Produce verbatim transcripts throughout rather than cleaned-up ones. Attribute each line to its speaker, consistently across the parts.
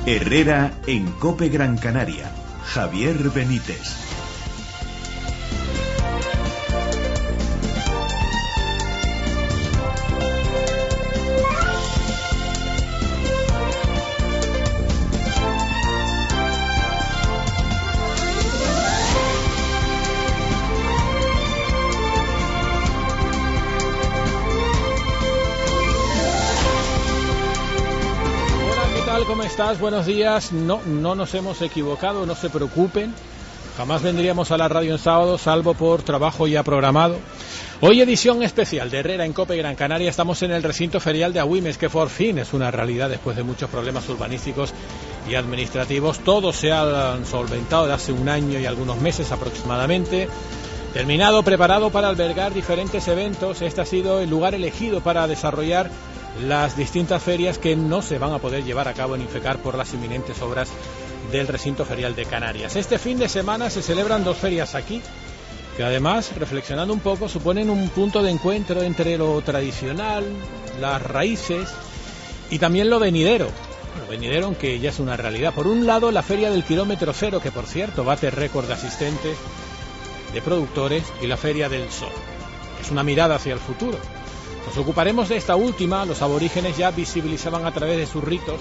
Speaker 1: Herrera en COPE Gran Canaria. Javier Benítez.
Speaker 2: ¿Cómo estás? Buenos días. No, no nos hemos equivocado, no se preocupen. Jamás vendríamos a la radio en sábado, salvo por trabajo ya programado. Hoy edición especial de Herrera en COPE Gran Canaria. Estamos en el recinto ferial de Agüimes, que por fin es una realidad después de muchos problemas urbanísticos y administrativos. Todo se ha solventado de hace un año y algunos meses aproximadamente. Terminado, preparado para albergar diferentes eventos. Este ha sido el lugar elegido para desarrollar las distintas ferias que no se van a poder llevar a cabo en Infecar por las inminentes obras del recinto ferial de Canarias. Este fin de semana se celebran dos ferias aquí, que además, reflexionando un poco, suponen un punto de encuentro entre lo tradicional, las raíces y también lo venidero. Lo venidero, aunque ya es una realidad. Por un lado, la feria del kilómetro cero, que por cierto bate récord de asistentes, de productores, y la feria del sol. Es una mirada hacia el futuro. Nos ocuparemos de esta última. Los aborígenes ya visibilizaban a través de sus ritos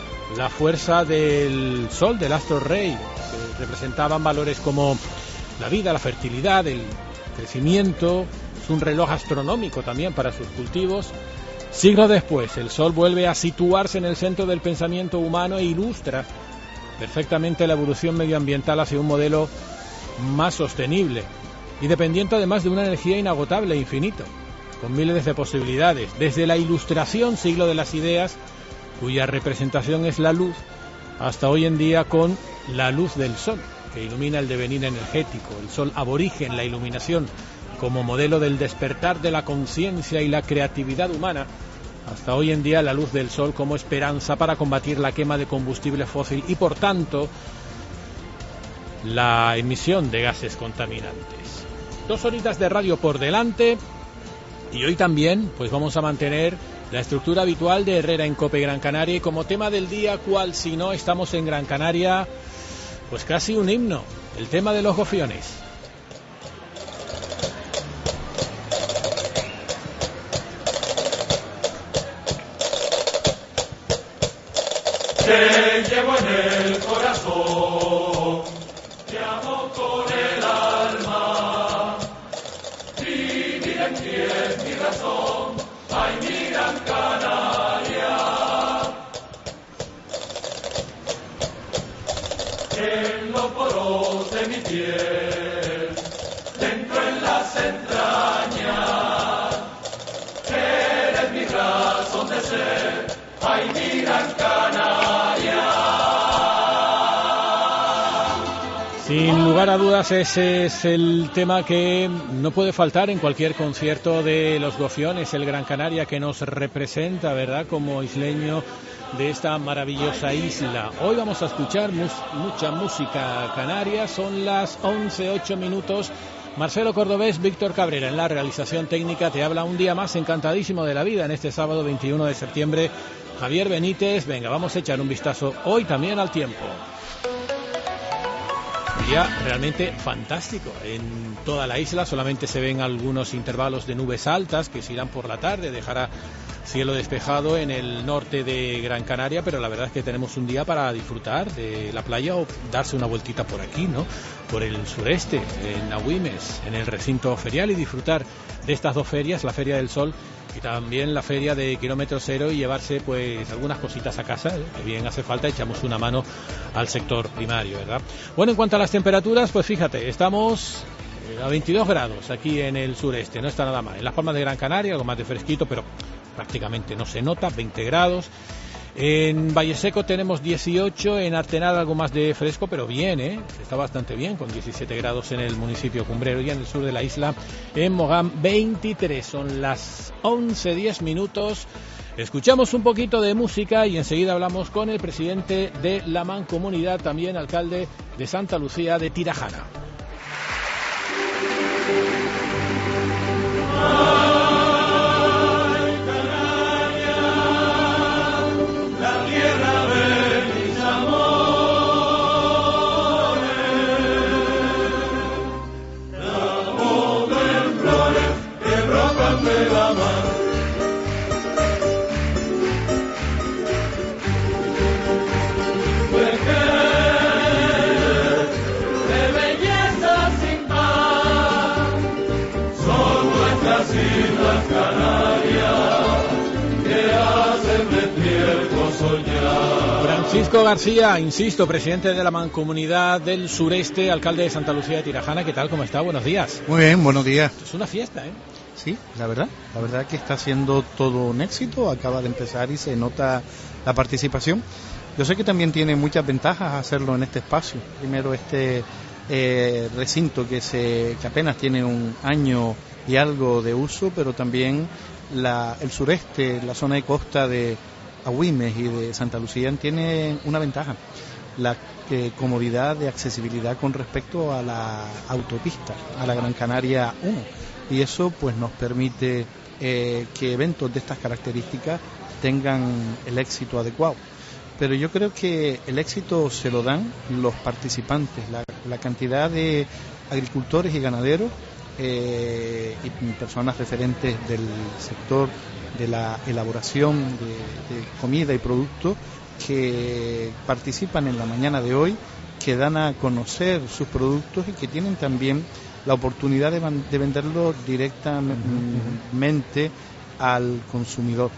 Speaker 2: la fuerza del sol, del astro rey, que representaban valores como la vida, la fertilidad, el crecimiento. Es un reloj astronómico también para sus cultivos. Siglos después, el sol vuelve a situarse en el centro del pensamiento humano e ilustra perfectamente la evolución medioambiental hacia un modelo más sostenible y dependiente además de una energía inagotable e infinita, con miles de posibilidades, desde la Ilustración, siglo de las ideas, cuya representación es la luz, hasta hoy en día con la luz del sol, que ilumina el devenir energético, el sol aborigen, la iluminación como modelo del despertar de la conciencia y la creatividad humana, hasta hoy en día la luz del sol como esperanza para combatir la quema de combustible fósil y, por tanto, la emisión de gases contaminantes. Dos horitas de radio por delante. Y hoy también pues vamos a mantener la estructura habitual de Herrera en COPE Gran Canaria, y como tema del día, cual si no estamos en Gran Canaria, pues casi un himno, el tema de los gofiones.
Speaker 3: Te llevo en el corazón, te amo con el alma. Vivir en ti es mi razón, ay, mi Gran Canaria. En los poros de mi piel, dentro en las entrañas, eres mi razón de ser, ay, mi Gran Canaria.
Speaker 2: Sin lugar a dudas, ese es el tema que no puede faltar en cualquier concierto de los gofiones, el Gran Canaria que nos representa, ¿verdad?, como isleño de esta maravillosa isla. Hoy vamos a escuchar mus- mucha música canaria. Son las once, ocho minutos. Marcelo Cordobés, Víctor Cabrera en la realización técnica. Te habla un día más encantadísimo de la vida en este sábado veintiuno de septiembre. Javier Benítez. Venga, vamos a echar un vistazo hoy también al tiempo. Día realmente fantástico en toda la isla. Solamente se ven algunos intervalos de nubes altas que se irán por la tarde. Dejará cielo despejado en el norte de Gran Canaria, pero la verdad es que tenemos un día para disfrutar de la playa o darse una vueltita por aquí, ¿no?, por el sureste, en Agüimes, en el recinto ferial, y disfrutar de estas dos ferias, la Feria del Sol y también la feria de kilómetro cero, y llevarse pues algunas cositas a casa, ¿eh?, que bien hace falta. Echamos una mano al sector primario, ¿verdad? Bueno, en cuanto a las temperaturas, pues fíjate, estamos a veintidós grados aquí en el sureste, no está nada mal. En Las Palmas de Gran Canaria algo más de fresquito, pero prácticamente no se nota, veinte grados. En Valle Seco tenemos dieciocho, en Artenal algo más de fresco, pero bien, ¿eh? Está bastante bien, con diecisiete grados en el municipio cumbrero, y en el sur de la isla, en Mogán, veintitrés. Son las once, diez minutos. Escuchamos un poquito de música y enseguida hablamos con el presidente de la Mancomunidad, también alcalde de Santa Lucía de Tirajana.
Speaker 3: Ay, Canaria, la tierra de mis el gozo ya.
Speaker 2: Francisco García, insisto, presidente de la Mancomunidad del Sureste, alcalde de Santa Lucía de Tirajana. ¿Qué tal? ¿Cómo está? Buenos días.
Speaker 4: Muy bien, buenos días.
Speaker 2: Es una fiesta, ¿eh?
Speaker 4: Sí, la verdad, la verdad que está siendo todo un éxito, acaba de empezar y se nota la participación. Yo sé que también tiene muchas ventajas hacerlo en este espacio. Primero, este eh, recinto que, se, que apenas tiene un año y algo de uso, pero también la, el sureste, la zona de costa de Agüimes y de Santa Lucía tiene una ventaja, la eh, comodidad de accesibilidad con respecto a la autopista, a la Gran Canaria uno. Y eso pues nos permite eh, que eventos de estas características tengan el éxito adecuado. Pero yo creo que el éxito se lo dan los participantes, la, la cantidad de agricultores y ganaderos eh, y personas referentes del sector de la elaboración de, de comida y productos que participan en la mañana de hoy, que dan a conocer sus productos y que tienen también la oportunidad de, de venderlo directamente al consumidor.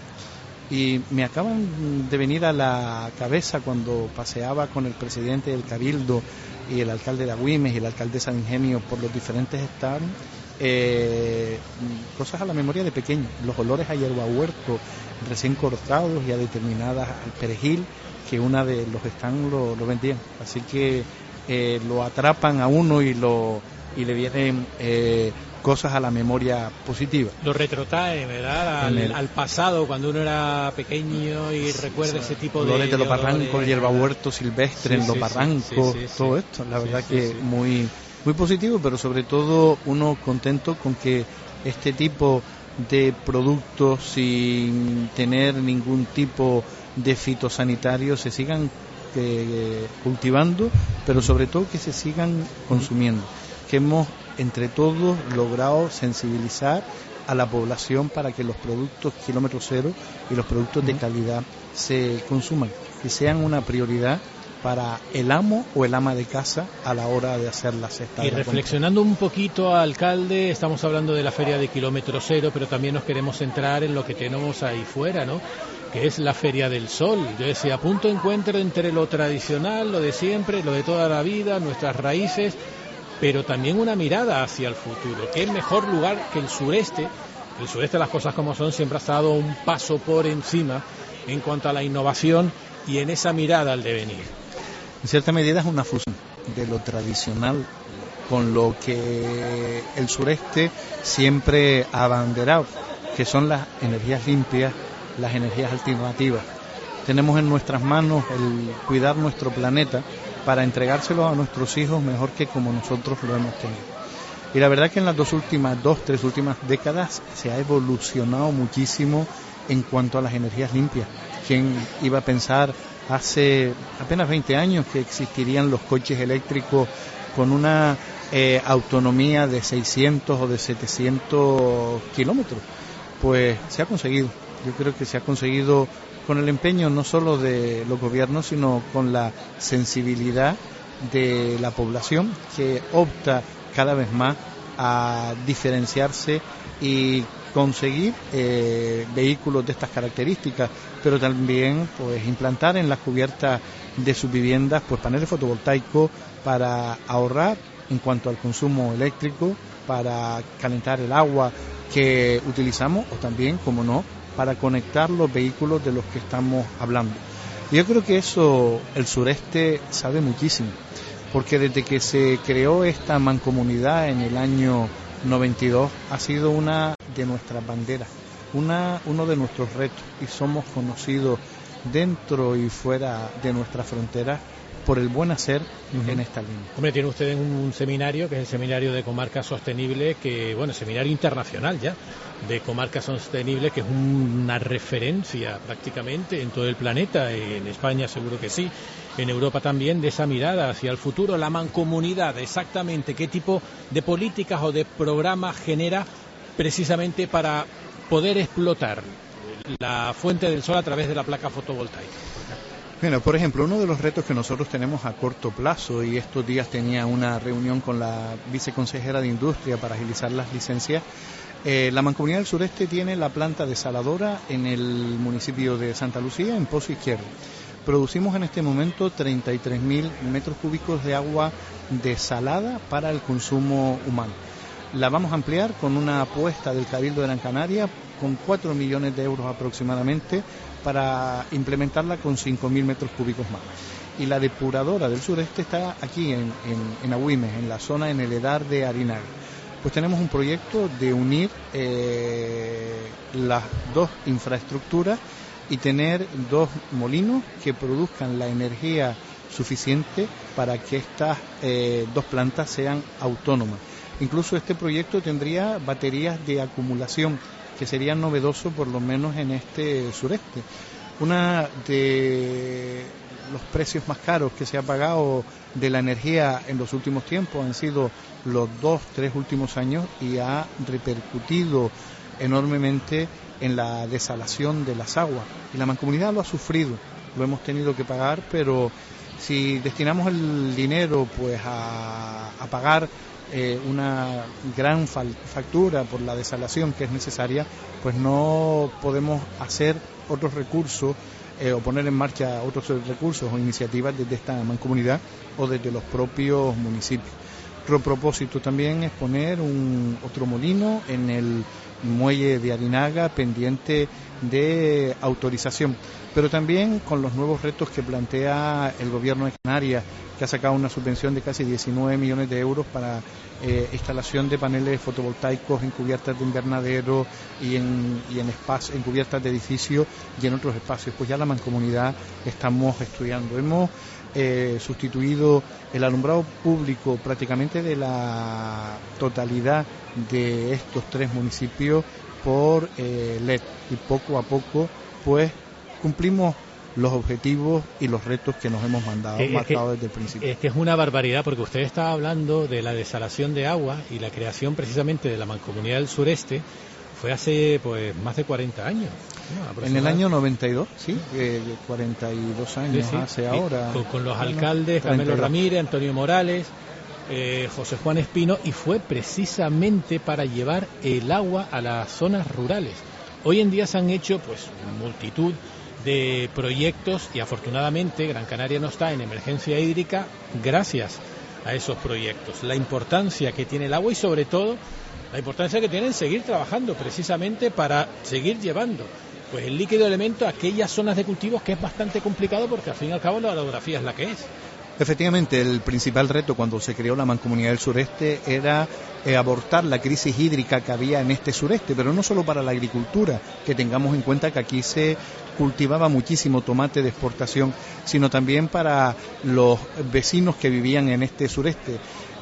Speaker 4: Y me acaban de venir a la cabeza cuando paseaba con el presidente del Cabildo y el alcalde de Agüimes y la alcaldesa de Ingenio por los diferentes estados, eh, cosas a la memoria de pequeño, los olores a hierba huerto recién cortados y a determinadas al perejil que una de los stands lo, lo vendían. Así que eh, lo atrapan a uno y lo y le vienen eh, cosas a la memoria positiva.
Speaker 2: Lo retrotrae, ¿verdad? Al, el... al pasado, cuando uno era pequeño y recuerda sí, ese tipo de...
Speaker 4: Olores de los barrancos, hierba huerto silvestre sí, en los sí, barrancos, sí, sí, todo sí, esto, la sí, verdad sí, que sí. muy muy positivo, pero sobre todo uno contento con que este tipo de productos sin tener ningún tipo de fitosanitario se sigan eh, cultivando, pero sobre todo que se sigan consumiendo, que hemos entre todos logrado sensibilizar a la población para que los productos kilómetro cero y los productos de calidad se consuman y sean una prioridad para el amo o el ama de casa a la hora de hacer la cesta.
Speaker 2: Y reflexionando un poquito, alcalde, estamos hablando de la feria de kilómetro cero, pero también nos queremos centrar en lo que tenemos ahí fuera, ¿no?, que es la Feria del Sol. Yo decía, punto de encuentro entre lo tradicional, lo de siempre, lo de toda la vida, nuestras raíces, pero también una mirada hacia el futuro. ¿Qué mejor lugar que el sureste? El sureste, las cosas como son, siempre ha estado un paso por encima en cuanto a la innovación y en esa mirada al devenir.
Speaker 4: En cierta medida es una fusión de lo tradicional con lo que el sureste siempre ha abanderado, que son las energías limpias, las energías alternativas. Tenemos en nuestras manos el cuidar nuestro planeta para entregárselo a nuestros hijos mejor que como nosotros lo hemos tenido. Y la verdad que en las dos últimas, dos, tres últimas décadas se ha evolucionado muchísimo en cuanto a las energías limpias. ¿Quién iba a pensar hace apenas veinte años que existirían los coches eléctricos con una eh, autonomía de seiscientos o de setecientos kilómetros? Pues se ha conseguido. Yo creo que se ha conseguido con el empeño no solo de los gobiernos, sino con la sensibilidad de la población, que opta cada vez más a diferenciarse y conseguir eh, vehículos de estas características, pero también pues implantar en las cubiertas de sus viviendas pues paneles fotovoltaicos para ahorrar en cuanto al consumo eléctrico, para calentar el agua que utilizamos o también, como no, para conectar los vehículos de los que estamos hablando. Yo creo que eso el sureste sabe muchísimo, porque desde que se creó esta mancomunidad en el año noventa y dos ha sido una de nuestras banderas, una, uno de nuestros retos, y somos conocidos dentro y fuera de nuestras fronteras por el buen hacer uh-huh. en esta línea.
Speaker 2: Hombre, tiene usted un seminario, que es el seminario de Comarca Sostenible, que, bueno, seminario internacional ya, de Comarca Sostenible, que es una referencia prácticamente en todo el planeta, en España seguro que sí, en Europa también, de esa mirada hacia el futuro. La mancomunidad, exactamente, ¿qué tipo de políticas o de programas genera precisamente para poder explotar la fuente del sol a través de la placa fotovoltaica?
Speaker 4: Bueno, por ejemplo, uno de los retos que nosotros tenemos a corto plazo, y estos días tenía una reunión con la viceconsejera de Industria para agilizar las licencias, Eh, la Mancomunidad del Sureste tiene la planta desaladora en el municipio de Santa Lucía, en Pozo Izquierdo. Producimos en este momento treinta y tres mil metros cúbicos de agua desalada para el consumo humano. La vamos a ampliar con una apuesta del Cabildo de Gran Canaria con cuatro millones de euros aproximadamente para implementarla con cinco mil metros cúbicos más. Y la depuradora del sureste está aquí en, en, en Agüimes, en la zona, en el Edar de Arinaga. Pues tenemos un proyecto de unir eh, las dos infraestructuras y tener dos molinos que produzcan la energía suficiente para que estas eh, dos plantas sean autónomas. Incluso este proyecto tendría baterías de acumulación, que sería novedoso por lo menos en este sureste. Una de los precios más caros que se ha pagado de la energía en los últimos tiempos han sido los dos, tres últimos años y ha repercutido enormemente en la desalación de las aguas. Y la mancomunidad lo ha sufrido, lo hemos tenido que pagar, pero si destinamos el dinero pues a, a pagar eh, una gran factura por la desalación que es necesaria, pues no podemos hacer otros recursos eh, o poner en marcha otros recursos o iniciativas desde esta mancomunidad o desde los propios municipios. Otro propósito también es poner un otro molino en el muelle de Arinaga pendiente de autorización, pero también con los nuevos retos que plantea el gobierno de Canarias, que ha sacado una subvención de casi diecinueve millones de euros para eh, instalación de paneles fotovoltaicos en cubiertas de invernadero y en, y en, espacios, en cubiertas de edificios y en otros espacios. Pues ya la mancomunidad estamos estudiando. Hemos eh, sustituido el alumbrado público prácticamente de la totalidad de estos tres municipios por eh, L E D y poco a poco pues cumplimos los objetivos y los retos que nos hemos mandado,
Speaker 2: es
Speaker 4: marcado
Speaker 2: que,
Speaker 4: desde el principio.
Speaker 2: Es que es una barbaridad, porque usted estaba hablando de la desalación de agua y la creación precisamente de la Mancomunidad del Sureste fue hace pues más de cuarenta años. ¿No?
Speaker 4: En el año noventa y dos, sí, eh, cuarenta y dos años sí, sí. hace ahora.
Speaker 2: Con, con los alcaldes Carmelo Ramírez, Antonio Morales, eh, José Juan Espino, y fue precisamente para llevar el agua a las zonas rurales. Hoy en día se han hecho pues multitud de proyectos y afortunadamente Gran Canaria no está en emergencia hídrica gracias a esos proyectos. La importancia que tiene el agua y sobre todo la importancia que tiene en seguir trabajando precisamente para seguir llevando pues el líquido elemento a aquellas zonas de cultivos, que es bastante complicado porque al fin y al cabo la orografía es la que es.
Speaker 4: Efectivamente, el principal reto cuando se creó la Mancomunidad del Sureste era eh, abortar la crisis hídrica que había en este sureste, pero no solo para la agricultura, que tengamos en cuenta que aquí se cultivaba muchísimo tomate de exportación, sino también para los vecinos que vivían en este sureste.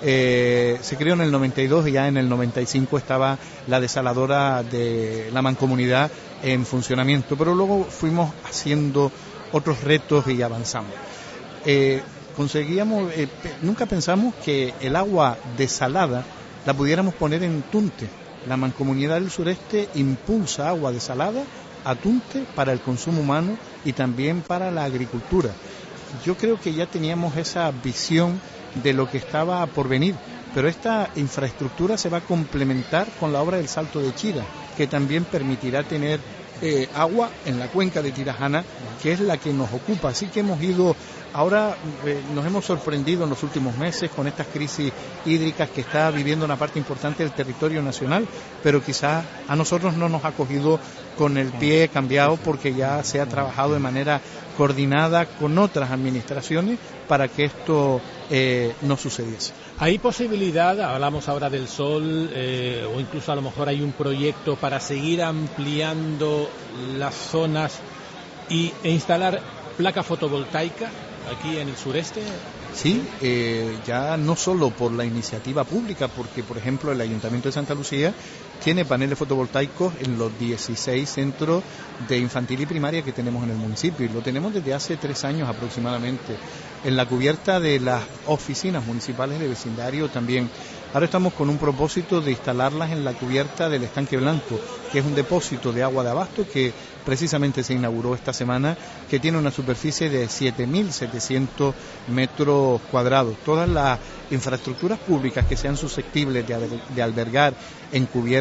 Speaker 4: Eh, se creó en el noventa y dos y ya en el noventa y cinco estaba la desaladora de la Mancomunidad en funcionamiento, pero luego fuimos haciendo otros retos y avanzamos. Eh, conseguíamos, eh, nunca pensamos que el agua desalada la pudiéramos poner en Tunte. La Mancomunidad del Sureste impulsa agua desalada a Tunte para el consumo humano y también para la agricultura. Yo creo que ya teníamos esa visión de lo que estaba por venir, pero esta infraestructura se va a complementar con la obra del Salto de Chira, que también permitirá tener eh, agua en la cuenca de Tirajana, que es la que nos ocupa. Así que hemos ido, ahora eh, nos hemos sorprendido en los últimos meses con estas crisis hídricas que está viviendo una parte importante del territorio nacional, pero quizás a nosotros no nos ha cogido con el pie cambiado porque ya se ha trabajado de manera coordinada con otras administraciones para que esto eh, no sucediese.
Speaker 2: ¿Hay posibilidad, hablamos ahora del sol, eh, o incluso a lo mejor hay un proyecto para seguir ampliando las zonas y, e instalar placa fotovoltaica aquí en el sureste?
Speaker 4: Sí, eh, ya no solo por la iniciativa pública, porque por ejemplo el Ayuntamiento de Santa Lucía tiene paneles fotovoltaicos en los dieciséis centros de infantil y primaria que tenemos en el municipio, y lo tenemos desde hace tres años aproximadamente. En la cubierta de las oficinas municipales de vecindario también. Ahora estamos con un propósito de instalarlas en la cubierta del Estanque Blanco, que es un depósito de agua de abasto que precisamente se inauguró esta semana, que tiene una superficie de siete mil setecientos metros cuadrados. Todas las infraestructuras públicas que sean susceptibles de, de albergar en cubierta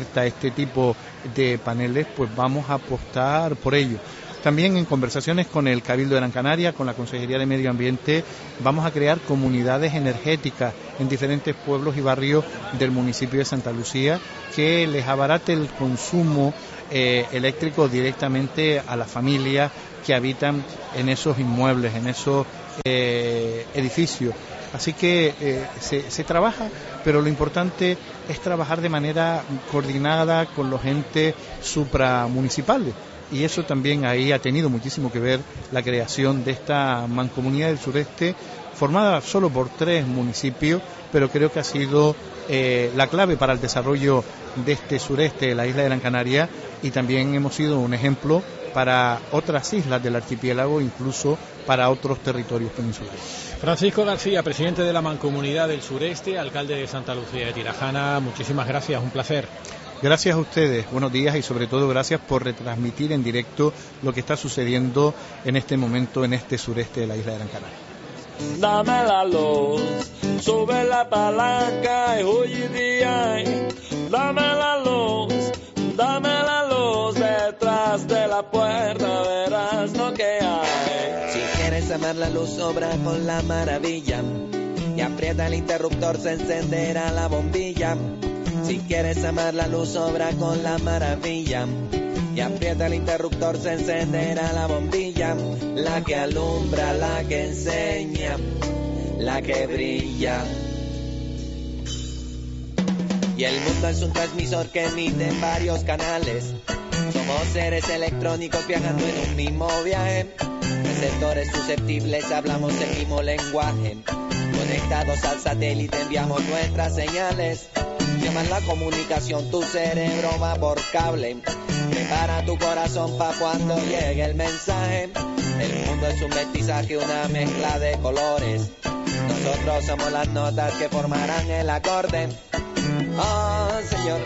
Speaker 4: falta este tipo de paneles, pues vamos a apostar por ello. También en conversaciones con el Cabildo de Gran Canaria, con la Consejería de Medio Ambiente, vamos a crear comunidades energéticas en diferentes pueblos y barrios del municipio de Santa Lucía que les abarate el consumo eh, eléctrico directamente a las familias que habitan en esos inmuebles, en esos eh, edificios. Así que eh, se, se trabaja, pero lo importante es trabajar de manera coordinada con los entes supramunicipales. Y eso también ahí ha tenido muchísimo que ver la creación de esta mancomunidad del sureste, formada solo por tres municipios, pero creo que ha sido eh, la clave para el desarrollo de este sureste de la isla de Gran Canaria, y también hemos sido un ejemplo para otras islas del archipiélago, incluso para otros territorios peninsulares.
Speaker 2: Francisco García, presidente de la Mancomunidad del Sureste, alcalde de Santa Lucía de Tirajana, muchísimas gracias, un placer.
Speaker 4: Gracias a ustedes, buenos días, y sobre todo gracias por retransmitir en directo lo que está sucediendo en este momento en este sureste de la isla de Gran Canaria.
Speaker 5: Dame la luz, sube la palanca y hoy día, dame la luz, dame la luz, detrás de la puerta verás lo que hay.
Speaker 6: Si quieres amar la luz, obra con la maravilla, y aprieta el interruptor, se encenderá la bombilla. Si quieres amar la luz, obra con la maravilla, y aprieta el interruptor, se encenderá la bombilla, la que alumbra, la que enseña, la que brilla. Y el mundo es un transmisor que emite en varios canales. Somos seres electrónicos viajando en un mismo viaje, receptores susceptibles, hablamos el mismo lenguaje. Conectados al satélite enviamos nuestras señales. Llaman la comunicación, tu cerebro va por cable. Prepara tu corazón pa' cuando llegue el mensaje. El mundo es un mestizaje, una mezcla de colores. Nosotros somos las notas que formarán el acorde. Oh, Señor,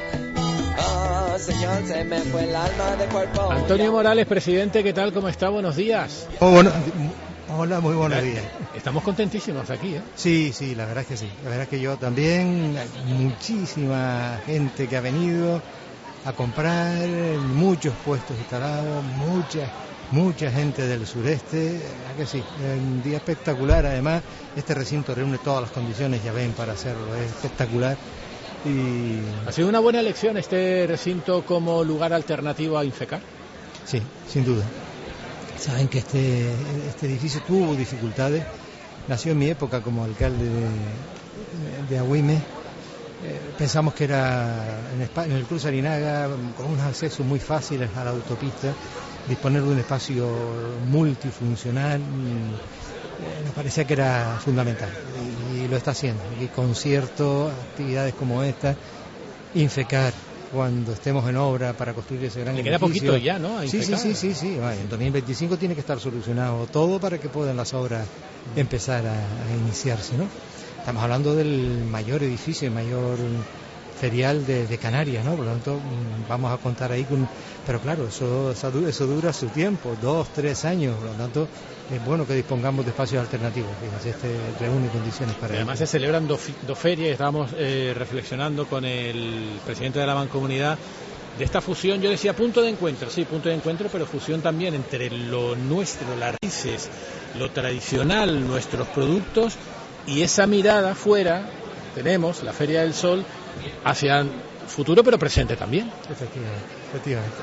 Speaker 6: oh, Señor, se me fue el alma de cuerpo.
Speaker 2: Antonio Morales, presidente, ¿qué tal? ¿Cómo está? Buenos días.
Speaker 7: Oh, bueno, hola, muy buenos días.
Speaker 2: Estamos contentísimos aquí, ¿eh?
Speaker 7: Sí, sí, la verdad es que sí. La verdad es que yo también, hay muchísima gente que ha venido a comprar, muchos puestos instalados, mucha, mucha gente del sureste. La verdad que sí, un día espectacular. Además, este recinto reúne todas las condiciones, ya ven, para hacerlo. Es espectacular. Y...
Speaker 2: ¿Ha sido una buena elección este recinto como lugar alternativo a Infecar?
Speaker 7: Sí, sin duda. Saben que este, este edificio tuvo dificultades. Nació en mi época como alcalde de, de Agüime. Eh, pensamos que era en, España, en el Cruz Arinaga, con unos accesos muy fáciles a la autopista, disponer de un espacio multifuncional, eh, nos parecía que era fundamental. Y, y lo está haciendo. Y conciertos, actividades como esta, Infecar, cuando estemos en obra para construir ese gran edificio.
Speaker 2: Le queda poquito ya, ¿no? A
Speaker 7: sí, sí, sí, sí, sí. Bueno, en dos mil veinticinco tiene que estar solucionado todo para que puedan las obras empezar a, a iniciarse, ¿no? Estamos hablando del mayor edificio, el mayor ferial de, de Canarias, ¿no? Por lo tanto, vamos a contar ahí con... Pero claro, eso, eso dura su tiempo, dos, tres años, por lo tanto, es bueno que dispongamos de espacios alternativos. Fíjense, este reúne condiciones para...
Speaker 2: Además se celebran dos, dos ferias, estábamos eh, reflexionando con el presidente de la Mancomunidad de esta fusión. Yo decía punto de encuentro, sí, punto de encuentro, pero fusión también entre lo nuestro, las raíces, lo tradicional, nuestros productos, y esa mirada fuera, tenemos la Feria del Sol, hacia futuro pero presente también.
Speaker 7: Efectivamente, efectivamente.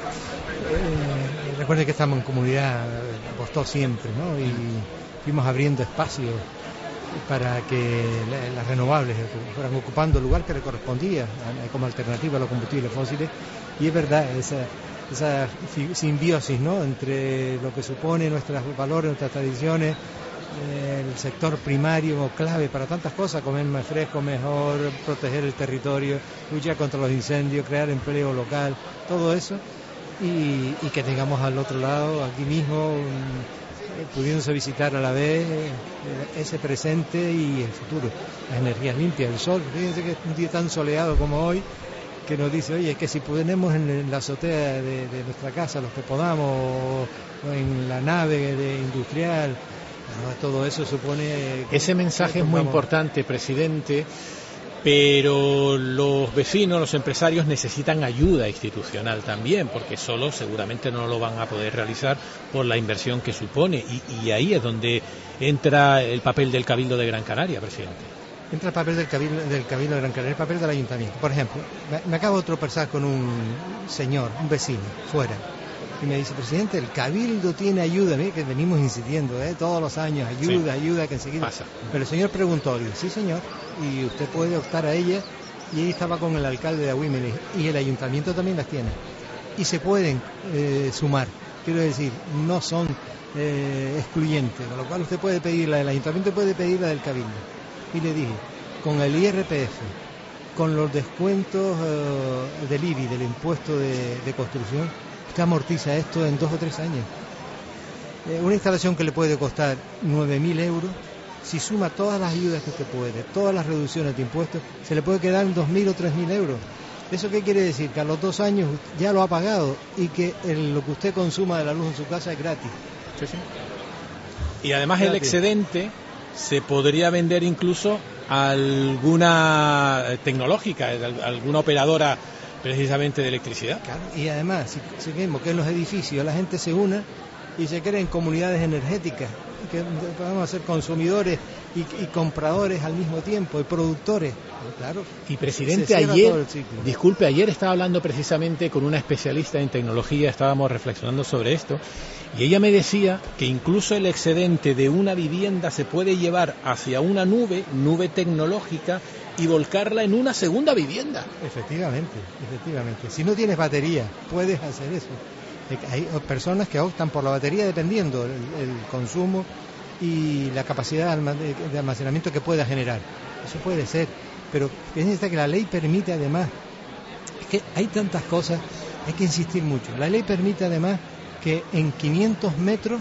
Speaker 7: Eh, recuerden que estamos en comunidad, apostó siempre, ¿no? Y fuimos abriendo espacios para que las renovables fueran ocupando el lugar que le correspondía como alternativa a los combustibles fósiles. Y es verdad, esa, esa simbiosis, ¿no?, entre lo que supone nuestros valores, nuestras tradiciones, el sector primario clave para tantas cosas, comer más fresco, mejor, proteger el territorio, luchar contra los incendios, crear empleo local, todo eso, y, y que tengamos al otro lado, aquí mismo, um, pudiéndose visitar a la vez eh, ese presente y el futuro, las energías limpias, el sol. Fíjense que es un día tan soleado como hoy, que nos dice, oye, es que si podemos en, en la azotea de, de nuestra casa, los que podamos, o, o en la nave de industrial, no, todo eso supone...
Speaker 2: Ese mensaje es muy importante, presidente, pero los vecinos, los empresarios necesitan ayuda institucional también, porque solo seguramente no lo van a poder realizar por la inversión que supone, y, y ahí es donde entra el papel del Cabildo de Gran Canaria, presidente.
Speaker 7: Entra el papel del Cabildo, del Cabildo de Gran Canaria, el papel del Ayuntamiento. Por ejemplo, me, me acabo de tropezar con un señor, un vecino, fuera, y me dice, presidente, el Cabildo tiene ayuda, mire que venimos insistiendo, ¿eh? todos los años, ayuda, sí. ayuda, que enseguida...
Speaker 2: Pasa.
Speaker 7: Pero el señor preguntó, digo, sí señor, y usted puede optar a ella, y ahí estaba con el alcalde de Agüimes, y el Ayuntamiento también las tiene, y se pueden eh, sumar, quiero decir, no son eh, excluyentes, con lo cual usted puede pedirla del Ayuntamiento, puede pedirla del Cabildo. Y le dije, con el I R P F, con los descuentos uh, del I B I, del impuesto de, de construcción, usted amortiza esto en dos o tres años. Eh, una instalación que le puede costar nueve mil euros, si suma todas las ayudas que usted puede, todas las reducciones de impuestos, se le puede quedar en dos mil o tres mil euros. ¿Eso qué quiere decir? Que a los dos años ya lo ha pagado y que el, lo que usted consuma de la luz en su casa es gratis.
Speaker 2: Sí, sí. Y además gratis. El excedente se podría vender incluso a alguna tecnológica, a alguna operadora precisamente de electricidad.
Speaker 7: Claro, y además, si, si queremos que en los edificios la gente se una y se creen comunidades energéticas, que podamos ser consumidores y, y compradores al mismo tiempo, y productores. Claro.
Speaker 2: Y presidente, ayer, disculpe, ayer estaba hablando precisamente con una especialista en tecnología, estábamos reflexionando sobre esto, y ella me decía que incluso el excedente de una vivienda se puede llevar hacia una nube, nube tecnológica, y volcarla en una segunda vivienda.
Speaker 7: Efectivamente, efectivamente. Si no tienes batería, puedes hacer eso. Hay personas que optan por la batería dependiendo del el consumo y la capacidad de almacenamiento que pueda generar. Eso puede ser, pero fíjense que la ley permite además, es que hay tantas cosas, hay que insistir mucho. La ley permite además que en quinientos metros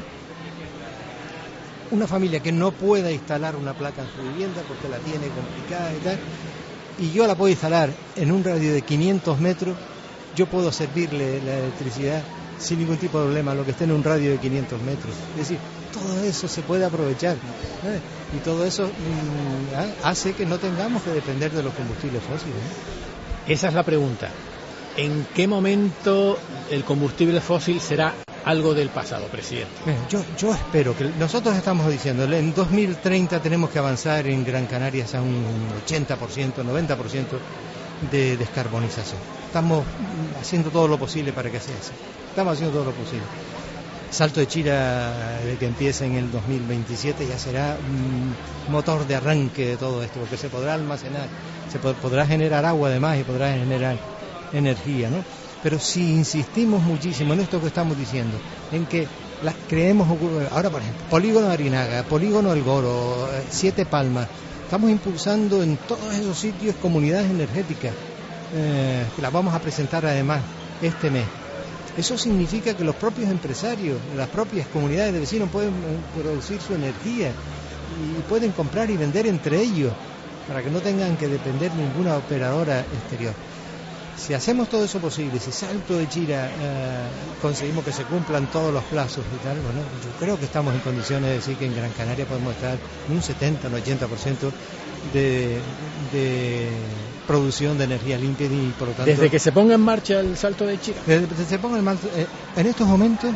Speaker 7: una familia que no pueda instalar una placa en su vivienda porque la tiene complicada y tal, y yo la puedo instalar en un radio de quinientos metros, yo puedo servirle la electricidad sin ningún tipo de problema a lo que esté en un radio de quinientos metros. Es decir, todo eso se puede aprovechar, ¿eh? Y todo eso mmm, hace que no tengamos que depender de los combustibles fósiles, ¿eh?
Speaker 2: Esa es la pregunta. ¿En qué momento el combustible fósil será algo del pasado, presidente?
Speaker 7: Yo, yo espero que nosotros estamos diciendo, en dos mil treinta tenemos que avanzar en Gran Canaria a un ochenta por ciento, noventa por ciento de descarbonización. Estamos haciendo todo lo posible para que sea así. Estamos haciendo todo lo posible. Salto de Chira, de que empiece en el dos mil veintisiete, ya será un motor de arranque de todo esto, porque se podrá almacenar, se podrá generar agua además y podrá generar energía, ¿no? Pero si insistimos muchísimo en esto que estamos diciendo, en que las creemos, ahora por ejemplo, Polígono Arinaga, Polígono El Goro, Siete Palmas, estamos impulsando en todos esos sitios comunidades energéticas, eh, que las vamos a presentar además este mes. Eso significa que los propios empresarios, las propias comunidades de vecinos pueden producir su energía y pueden comprar y vender entre ellos para que no tengan que depender de ninguna operadora exterior. Si hacemos todo eso posible, si Salto de Chira eh, conseguimos que se cumplan todos los plazos y tal, bueno, yo creo que estamos en condiciones de decir que en Gran Canaria podemos estar en un setenta, un ochenta por ciento de, de producción de energía limpia y por lo tanto...
Speaker 2: Desde que se ponga en marcha el Salto de Chira.
Speaker 7: Desde que se ponga en marcha, eh, en estos momentos,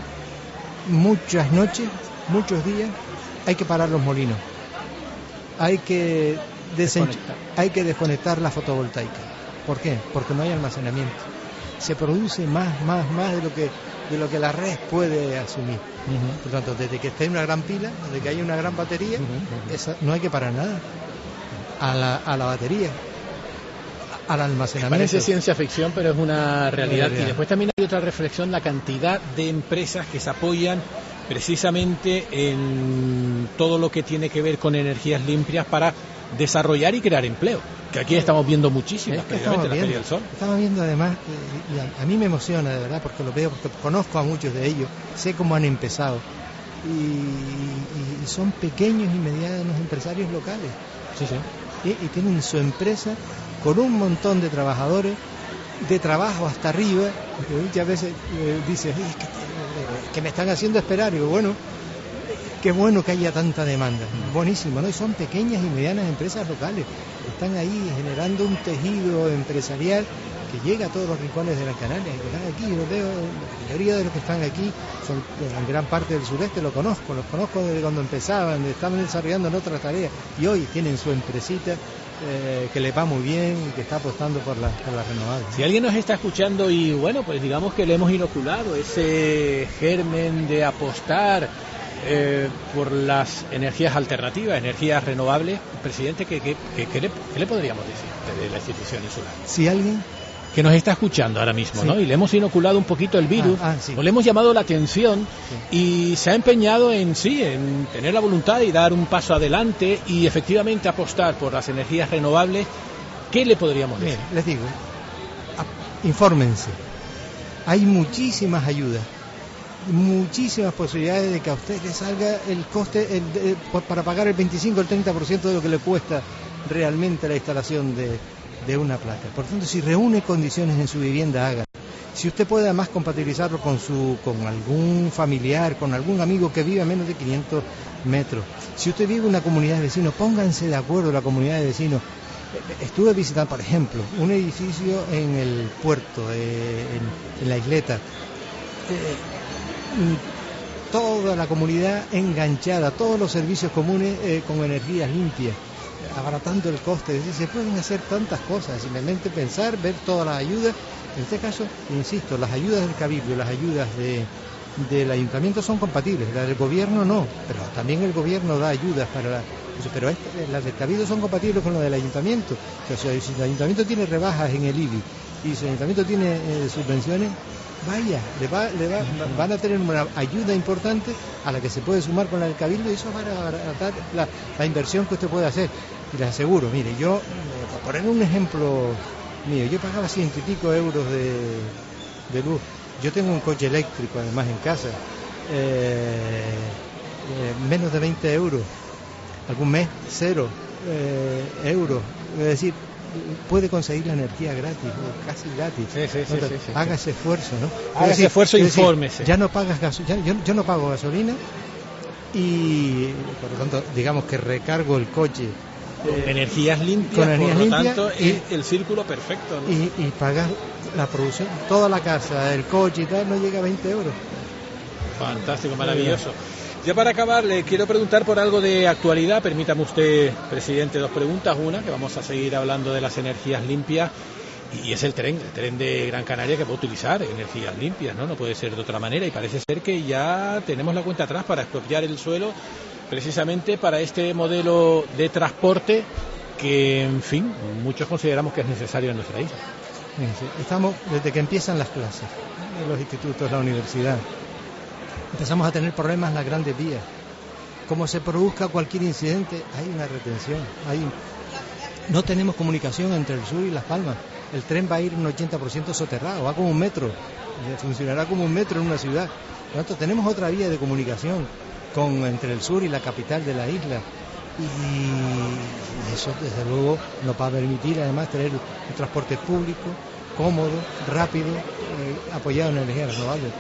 Speaker 7: muchas noches, muchos días, hay que parar los molinos. Hay que, desconectar. hay que desconectar la fotovoltaica. ¿Por qué? Porque no hay almacenamiento. Se produce más, más, más de lo que de lo que la red puede asumir. Uh-huh. Por tanto, desde que esté una gran pila, desde que haya una gran batería, uh-huh. esa, no hay que parar nada. A la, a la batería, al almacenamiento.
Speaker 2: Parece ciencia ficción, pero es una realidad. realidad. Y después también hay otra reflexión, la cantidad de empresas que se apoyan precisamente en todo lo que tiene que ver con energías limpias para desarrollar y crear empleo, que aquí estamos viendo muchísimas,
Speaker 7: es que la Feria del Sol. Estamos viendo además, eh, y a, a mí me emociona de verdad, porque lo veo, porque conozco a muchos de ellos, sé cómo han empezado, y, y, y son pequeños y medianos empresarios locales,
Speaker 2: sí, sí.
Speaker 7: Y, y tienen su empresa con un montón de trabajadores, de trabajo hasta arriba, que muchas veces eh, dices, es que, eh, que me están haciendo esperar, y digo, bueno, qué bueno que haya tanta demanda, buenísimo, ¿no? Y son pequeñas y medianas empresas locales. están ahí generando un tejido empresarial que llega a todos los rincones de Gran Canaria, que están aquí. Yo veo, la mayoría de los que están aquí son en gran parte del sureste, lo conozco, los conozco desde cuando empezaban, estaban desarrollando en otras tareas y hoy tienen su empresita eh, que les va muy bien y que está apostando por las por la renovables.
Speaker 2: Si alguien nos está escuchando y bueno, pues digamos que le hemos inoculado ese germen de apostar eh, por las energías alternativas, energías renovables, presidente, ¿qué, qué, qué, qué, le, qué le podríamos decir de la institución insular?
Speaker 7: Si alguien
Speaker 2: que nos está escuchando ahora mismo,
Speaker 7: sí.
Speaker 2: ¿no? Y le hemos inoculado un poquito el virus,
Speaker 7: ah, ah, sí.
Speaker 2: o le hemos llamado la atención sí. y se ha empeñado en sí, en tener la voluntad y dar un paso adelante y efectivamente apostar por las energías renovables. ¿Qué le podríamos decir?
Speaker 7: Bien, les digo, infórmense. Hay muchísimas ayudas, muchísimas posibilidades de que a usted le salga el coste el, el, para pagar el veinticinco o el treinta por ciento de lo que le cuesta realmente la instalación de de una placa. Por tanto, si reúne condiciones en su vivienda, haga. Si usted puede además compatibilizarlo con su con algún familiar, con algún amigo que vive a menos de quinientos metros. Si usted vive en una comunidad de vecinos, pónganse de acuerdo la comunidad de vecinos. Estuve visitando, por ejemplo, un edificio en el puerto, eh, en, en la isleta. Eh, toda la comunidad enganchada, todos los servicios comunes eh, con energías limpias, abaratando el coste. Es decir, se pueden hacer tantas cosas, simplemente pensar, ver todas las ayudas. En este caso, insisto, las ayudas del Cabildo, las ayudas de, del ayuntamiento son compatibles, las del gobierno no, pero también el gobierno da ayudas para la, pero este, las del Cabildo son compatibles con las del ayuntamiento. O sea, si el ayuntamiento tiene rebajas en el I B I y si el ayuntamiento tiene eh, subvenciones, vaya, le va, le va, van a tener una ayuda importante a la que se puede sumar con la del Cabildo y eso va a abaratar la, la inversión que usted puede hacer. Y les aseguro, mire, yo, para poner un ejemplo mío, yo pagaba ciento y pico euros de, de luz. Yo tengo un coche eléctrico además en casa, eh, eh, menos de veinte euros, algún mes cero eh, euros, es decir, puede conseguir la energía gratis, o casi gratis.
Speaker 2: Sí, sí, sí,
Speaker 7: Entonces,
Speaker 2: sí, sí,
Speaker 7: haga
Speaker 2: sí.
Speaker 7: ese esfuerzo, ¿no?
Speaker 2: Haga
Speaker 7: es
Speaker 2: ese
Speaker 7: decir,
Speaker 2: esfuerzo e infórmese.
Speaker 7: Ya no pagas gasolina, yo, yo no pago gasolina y por lo tanto, digamos que recargo el coche
Speaker 2: con eh, energías limpias,
Speaker 7: con energías
Speaker 2: por lo
Speaker 7: limpias
Speaker 2: tanto
Speaker 7: y,
Speaker 2: es el círculo perfecto, ¿no?
Speaker 7: y, y pagar la producción, toda la casa, el coche y tal, no llega a veinte euros.
Speaker 2: Fantástico, maravilloso. Ya para acabar, le quiero preguntar por algo de actualidad. Permítame usted, presidente, dos preguntas. Una, que vamos a seguir hablando de las energías limpias, y es el tren, el tren de Gran Canaria que va a utilizar energías limpias, ¿no? No puede ser de otra manera, y parece ser que ya tenemos la cuenta atrás para expropiar el suelo precisamente para este modelo de transporte que, en fin, muchos consideramos que es necesario en nuestra isla.
Speaker 7: Sí, estamos, desde que empiezan las clases, los institutos, la universidad, empezamos a tener problemas en las grandes vías. Como se produzca cualquier incidente, hay una retención. Hay... No tenemos comunicación entre el sur y Las Palmas. El tren va a ir un ochenta por ciento soterrado, va como un metro, funcionará como un metro en una ciudad. Por lo tanto, tenemos otra vía de comunicación con entre el sur y la capital de la isla. Y eso, desde luego, nos va a permitir, además, tener un transporte público, cómodo, rápido, eh, apoyado en energías renovables.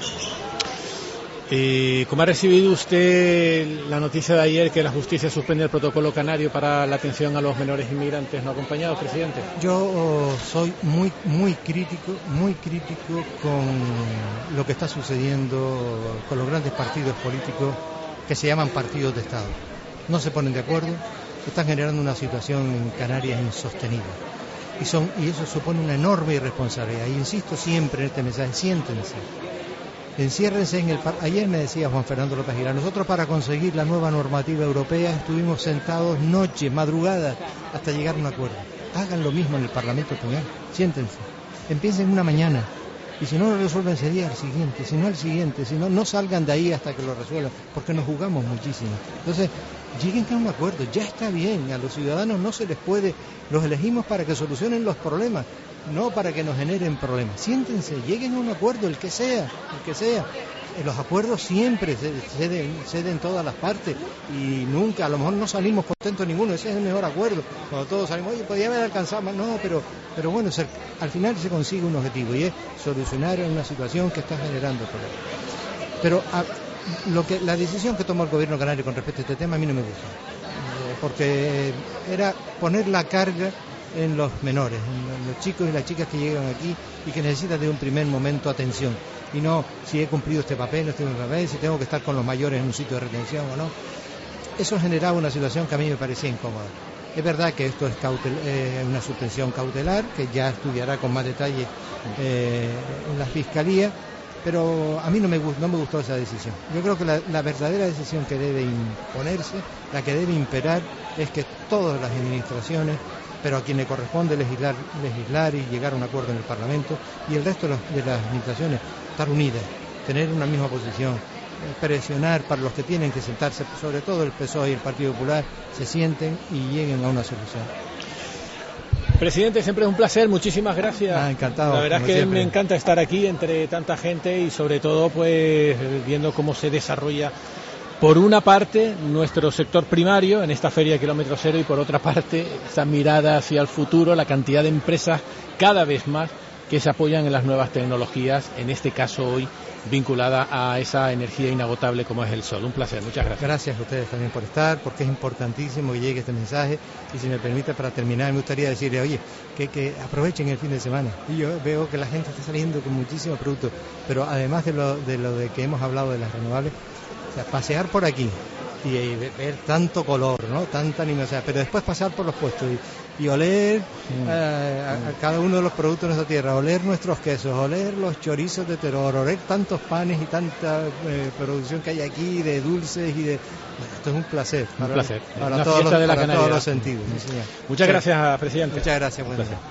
Speaker 2: Eh, ¿Cómo ha recibido usted la noticia de ayer que la justicia suspende el protocolo canario para la atención a los menores inmigrantes no acompañados, presidente?
Speaker 7: Yo oh, soy muy muy crítico, muy crítico con lo que está sucediendo con los grandes partidos políticos que se llaman partidos de Estado. No se ponen de acuerdo, están generando una situación en Canarias insostenible. Y, son, y eso supone una enorme irresponsabilidad. Y insisto siempre en este mensaje, siéntense. Enciérrense en el... Par... Ayer me decía Juan Fernando López Aguilar, nosotros para conseguir la nueva normativa europea estuvimos sentados noches, madrugadas, hasta llegar a un acuerdo. Hagan lo mismo en el Parlamento Español, siéntense, empiecen una mañana, y si no lo resuelven ese día, al siguiente, si no al siguiente, si no, no salgan de ahí hasta que lo resuelvan, porque nos jugamos muchísimo. Entonces, lleguen a un acuerdo, ya está bien, a los ciudadanos no se les puede, los elegimos para que solucionen los problemas, no para que nos generen problemas. Siéntense, lleguen a un acuerdo, el que sea, el que sea. Los acuerdos siempre ceden, ceden todas las partes y nunca, a lo mejor no salimos contentos ninguno, ese es el mejor acuerdo. Cuando todos salimos, oye, podía haber alcanzado más, no, pero, pero bueno, se, al final se consigue un objetivo y es solucionar una situación que está generando problemas. Pero a, lo que, la decisión que tomó el gobierno canario con respecto a este tema a mí no me gusta. porque era poner la carga en los menores, en los chicos y las chicas que llegan aquí y que necesitan de un primer momento atención, y no si he cumplido este papel, no estoy en este papel, si tengo que estar con los mayores en un sitio de retención o no. Eso generaba una situación que a mí me parecía incómoda. Es verdad que esto es cautel, eh, una suspensión cautelar, que ya estudiará con más detalle eh, en la Fiscalía, pero a mí no me, no me gustó esa decisión. Yo creo que la, la verdadera decisión que debe imponerse, la que debe imperar, es que todas las administraciones, pero a quien le corresponde legislar, legislar y llegar a un acuerdo en el Parlamento, y el resto de, los, de las administraciones, estar unidas, tener una misma posición, presionar para los que tienen que sentarse, sobre todo el P S O E y el Partido Popular, se sienten y lleguen a una solución.
Speaker 2: Presidente, siempre es un placer, muchísimas gracias.
Speaker 7: Ah, encantado.
Speaker 2: La verdad es que
Speaker 7: siempre.
Speaker 2: me encanta estar aquí entre tanta gente y sobre todo pues viendo cómo se desarrolla por una parte nuestro sector primario en esta feria de kilómetro cero y por otra parte esa mirada hacia el futuro, la cantidad de empresas cada vez más que se apoyan en las nuevas tecnologías, en este caso hoy vinculada a esa energía inagotable como es el sol. Un placer, muchas gracias.
Speaker 7: Gracias a ustedes también por estar, porque es importantísimo que llegue este mensaje, y si me permite, para terminar, me gustaría decirle, oye, que, que aprovechen el fin de semana. Y yo veo que la gente está saliendo con muchísimos productos, pero además de lo de, lo de que hemos hablado de las renovables, o sea, pasear por aquí y, y ver tanto color, ¿no? Tanta animación, pero después pasar por los puestos y, y oler mm. eh, a, a cada uno de los productos de nuestra tierra, oler nuestros quesos, oler los chorizos de Teror, oler tantos panes y tanta eh, producción que hay aquí de dulces y de... Bueno, esto es un placer.
Speaker 2: Un
Speaker 7: para,
Speaker 2: placer.
Speaker 7: Para,
Speaker 2: Una
Speaker 7: todos, los,
Speaker 2: de la
Speaker 7: para todos los sentidos. Sí, señor.
Speaker 2: Muchas
Speaker 7: sí.
Speaker 2: gracias, presidente.
Speaker 7: Muchas gracias. Buen día.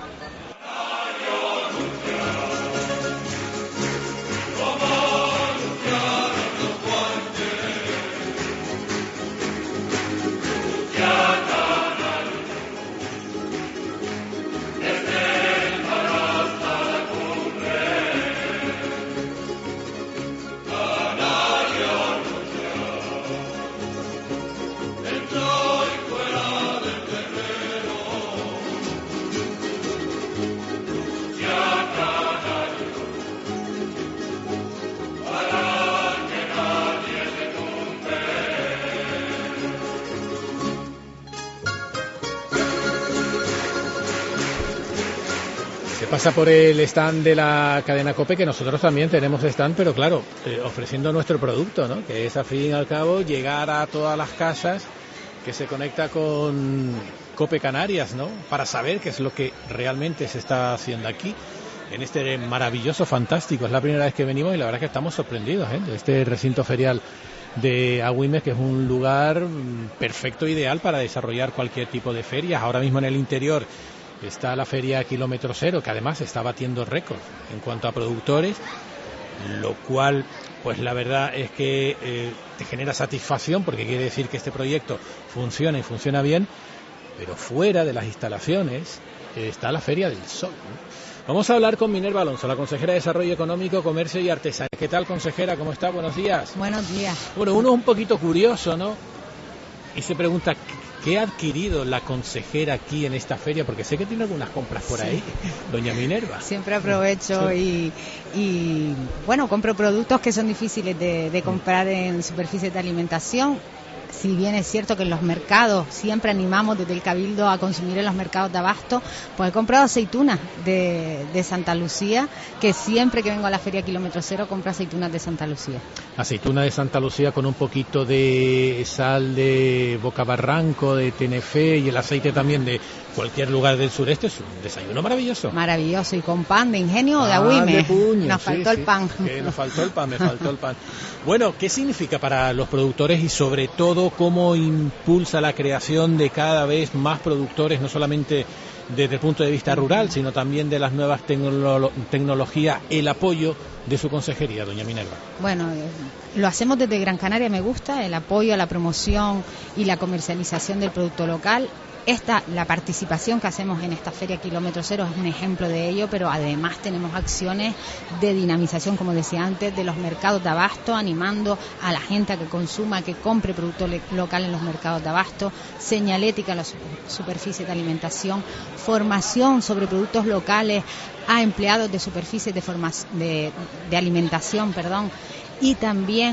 Speaker 2: Pasa por el stand de la cadena COPE, que nosotros también tenemos stand, pero claro, eh, ofreciendo nuestro producto, ¿no? Que es, al fin y al cabo, llegar a todas las casas, que se conecta con COPE Canarias, ¿no? Para saber qué es lo que realmente se está haciendo aquí, en este maravilloso, fantástico. Es la primera vez que venimos y la verdad es que estamos sorprendidos, ¿eh? De este recinto ferial de Agüimes, que es un lugar perfecto, ideal para desarrollar cualquier tipo de ferias. Ahora mismo en el interior está la feria Kilómetro Cero, que además está batiendo récords en cuanto a productores, lo cual, pues la verdad es que eh, te genera satisfacción, porque quiere decir que este proyecto funciona y funciona bien, pero fuera de las instalaciones eh, está la Feria del Sol, ¿no? Vamos a hablar con Minerva Alonso, la consejera de Desarrollo Económico, Comercio y Artesanía. ¿Qué tal, consejera? ¿Cómo está? Buenos días.
Speaker 8: Buenos días.
Speaker 2: Bueno, uno es un poquito curioso, ¿no? Y se pregunta, ¿qué ha adquirido la consejera aquí en esta feria? Porque sé que tiene algunas compras por ahí, sí. Doña Minerva.
Speaker 8: Siempre aprovecho
Speaker 2: sí.
Speaker 8: y, y, bueno, compro productos que son difíciles de, de comprar en superficies de alimentación. Si bien es cierto que en los mercados siempre animamos desde el Cabildo a consumir en los mercados de abasto, pues he comprado aceitunas de, de Santa Lucía, que siempre que vengo a la Feria Kilómetro Cero compro aceitunas de Santa Lucía.
Speaker 2: Aceituna de Santa Lucía con un poquito de sal de Bocabarranco, de Tenerife, y el aceite también de cualquier lugar del sureste. Es un desayuno maravilloso.
Speaker 8: Maravilloso, y con pan de Ingenio o de
Speaker 2: ah,
Speaker 8: Agüimes.
Speaker 2: De puño,
Speaker 8: nos
Speaker 2: sí,
Speaker 8: faltó
Speaker 2: sí.
Speaker 8: el pan.
Speaker 2: Que nos faltó el pan, me faltó el pan. Bueno, ¿qué significa para los productores y sobre todo cómo impulsa la creación de cada vez más productores, no solamente desde el punto de vista rural, sino también de las nuevas tecnolo- tecnologías, el apoyo de su consejería, doña Minerva?
Speaker 8: Bueno, eh, lo hacemos desde Gran Canaria, me gusta, el apoyo a la promoción y la comercialización del producto local. Esta, la participación que hacemos en esta Feria Kilómetro Cero es un ejemplo de ello, pero además tenemos acciones de dinamización, como decía antes, de los mercados de abasto, animando a la gente a que consuma, que compre producto le- local en los mercados de abasto, señalética en las superficies de alimentación, formación sobre productos locales a empleados de superficies de, forma- de, de alimentación, perdón, y también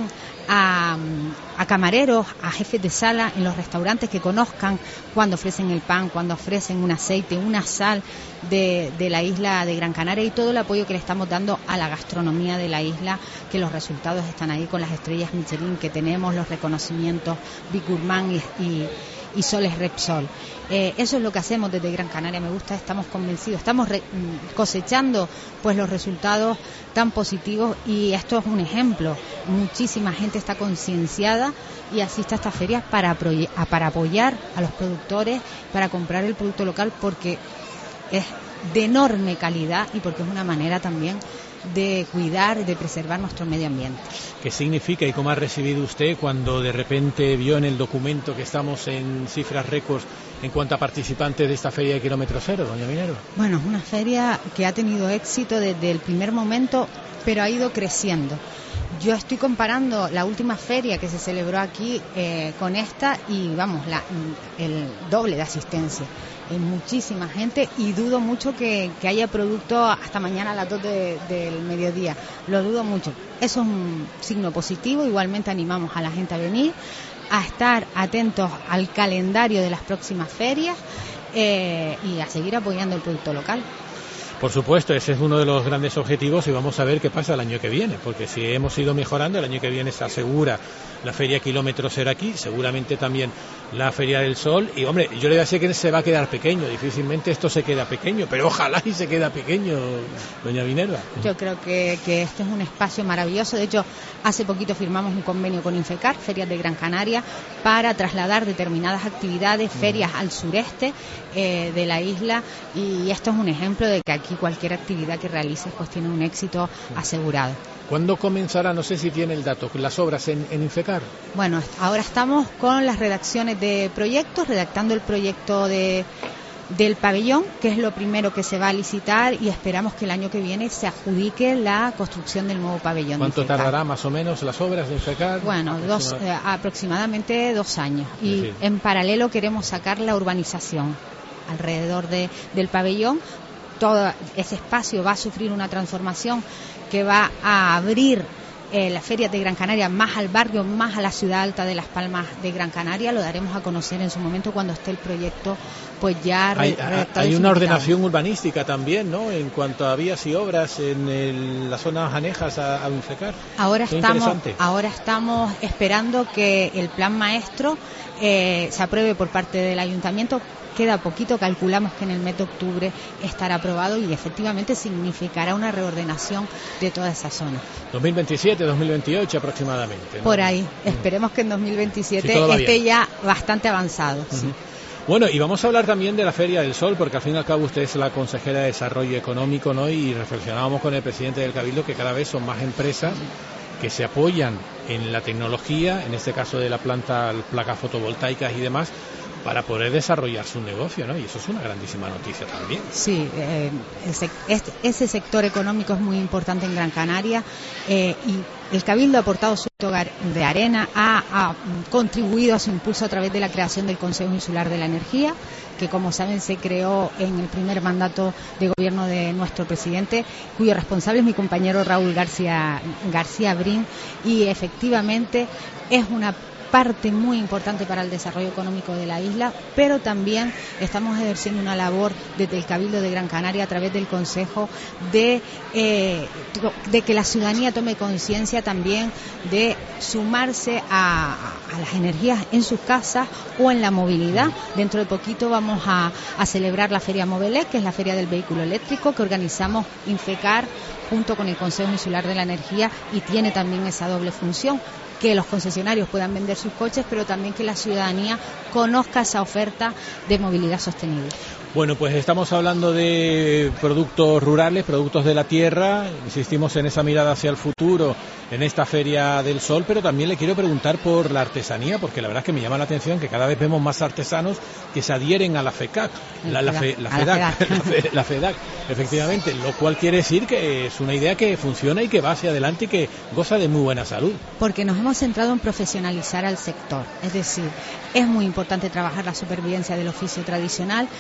Speaker 8: a, a camareros, a jefes de sala en los restaurantes que conozcan cuando ofrecen el pan, cuando ofrecen un aceite, una sal de, de la isla de Gran Canaria, y todo el apoyo que le estamos dando a la gastronomía de la isla, que los resultados están ahí con las estrellas Michelin que tenemos, los reconocimientos Big Gourmand y, y, y Soles Repsol. Eh, eso es lo que hacemos desde Gran Canaria, me gusta, estamos convencidos, estamos re, cosechando pues los resultados tan positivos, y esto es un ejemplo. Muchísima gente está concienciada y asiste a estas ferias para, apoy- para apoyar a los productores, para comprar el producto local, porque es de enorme calidad y porque es una manera también de cuidar, de preservar nuestro medio ambiente.
Speaker 2: ¿Qué significa y cómo ha recibido usted cuando de repente vio en el documento que estamos en cifras récords en cuanto a participantes de esta feria de kilómetro cero, doña Minerva?
Speaker 8: Bueno, es una feria que ha tenido éxito desde el primer momento, pero ha ido creciendo. Yo estoy comparando la última feria que se celebró aquí eh, con esta y vamos, la, el doble de asistencia. Hay muchísima gente y dudo mucho que, que haya producto hasta mañana a las dos de, del mediodía. Lo dudo mucho. Eso es un signo positivo. Igualmente animamos a la gente a venir, a estar atentos al calendario de las próximas ferias eh, y a seguir apoyando el producto local.
Speaker 2: Por supuesto, ese es uno de los grandes objetivos y vamos a ver qué pasa el año que viene, porque si hemos ido mejorando, el año que viene se asegura la Feria Kilómetro Cero aquí, seguramente también la Feria del Sol, y hombre, yo le voy a decir que se va a quedar pequeño, difícilmente esto se queda pequeño, pero ojalá y se queda pequeño, doña Minerva.
Speaker 8: Yo creo que, que este es un espacio maravilloso. De hecho, hace poquito firmamos un convenio con Infecar, Ferias de Gran Canaria, para trasladar determinadas actividades, ferias al sureste eh, de la isla, y esto es un ejemplo de que aquí cualquier actividad que realices pues tiene un éxito asegurado.
Speaker 2: ¿Cuándo comenzará, no sé si tiene el dato, las obras en, en Infecar?
Speaker 8: Bueno, ahora estamos con las redacciones de proyectos, redactando el proyecto de del pabellón, que es lo primero que se va a licitar, y esperamos que el año que viene se adjudique la construcción del nuevo pabellón.
Speaker 2: ¿Cuánto tardará más o menos las obras de Infecar?
Speaker 8: Bueno, dos, eh, aproximadamente dos años. Y sí, en paralelo queremos sacar la urbanización alrededor de, del pabellón. Todo ese espacio va a sufrir una transformación que va a abrir eh, las ferias de Gran Canaria más al barrio, más a la ciudad alta de Las Palmas de Gran Canaria. Lo daremos a conocer en su momento cuando esté el proyecto pues ya
Speaker 2: hay,
Speaker 8: redactado.
Speaker 2: Hay una ordenación urbanística también, ¿no? En cuanto a vías y obras en el, las zonas anejas a, a Infecar.
Speaker 8: Ahora estamos, ahora estamos esperando que el plan maestro eh, se apruebe por parte del ayuntamiento. Queda poquito, calculamos que en el mes de octubre estará aprobado y efectivamente significará una reordenación de toda esa zona.
Speaker 2: dos mil veintisiete, dos mil veintiocho aproximadamente, ¿no?
Speaker 8: Por ahí, mm. esperemos que en dos mil veintisiete sí, esté bien, ya bastante avanzado. Uh-huh. Sí.
Speaker 2: Bueno, y vamos a hablar también de la Feria del Sol, porque al fin y al cabo usted es la consejera de Desarrollo Económico, ¿no? Y reflexionábamos con el presidente del Cabildo que cada vez son más empresas que se apoyan en la tecnología, en este caso de la planta, placas fotovoltaicas y demás, para poder desarrollar su negocio, ¿no? Y eso es una grandísima noticia también.
Speaker 8: Sí, eh, el sec- este, ese sector económico es muy importante en Gran Canaria eh, y el Cabildo ha aportado su hogar de arena, ha, ha contribuido a su impulso a través de la creación del Consejo Insular de la Energía, que como saben se creó en el primer mandato de gobierno de nuestro presidente, cuyo responsable es mi compañero Raúl García, García Brin, y efectivamente es una parte muy importante para el desarrollo económico de la isla, pero también estamos ejerciendo una labor desde el Cabildo de Gran Canaria a través del Consejo de, eh, de que la ciudadanía tome conciencia también de sumarse a, a las energías en sus casas o en la movilidad. Dentro de poquito vamos a, a celebrar la Feria Movelec, que es la Feria del Vehículo Eléctrico, que organizamos Infecar junto con el Consejo Insular de la Energía, y tiene también esa doble función, que los concesionarios puedan vender sus coches, pero también que la ciudadanía conozca esa oferta de movilidad sostenible.
Speaker 2: Bueno, pues estamos hablando de productos rurales, productos de la tierra, insistimos en esa mirada hacia el futuro en esta Feria del Sol, pero también le quiero preguntar por la artesanía, porque la verdad es que me llama la atención que cada vez vemos más artesanos que se adhieren a la FECAC, la, la, fe, la, FEDAC, la, FEDAC. la FEDAC, efectivamente, lo cual quiere decir que es una idea que funciona y que va hacia adelante y que goza de muy buena salud.
Speaker 8: Porque nos hemos centrado en profesionalizar al sector, es decir, es muy importante trabajar la supervivencia del oficio tradicional, pero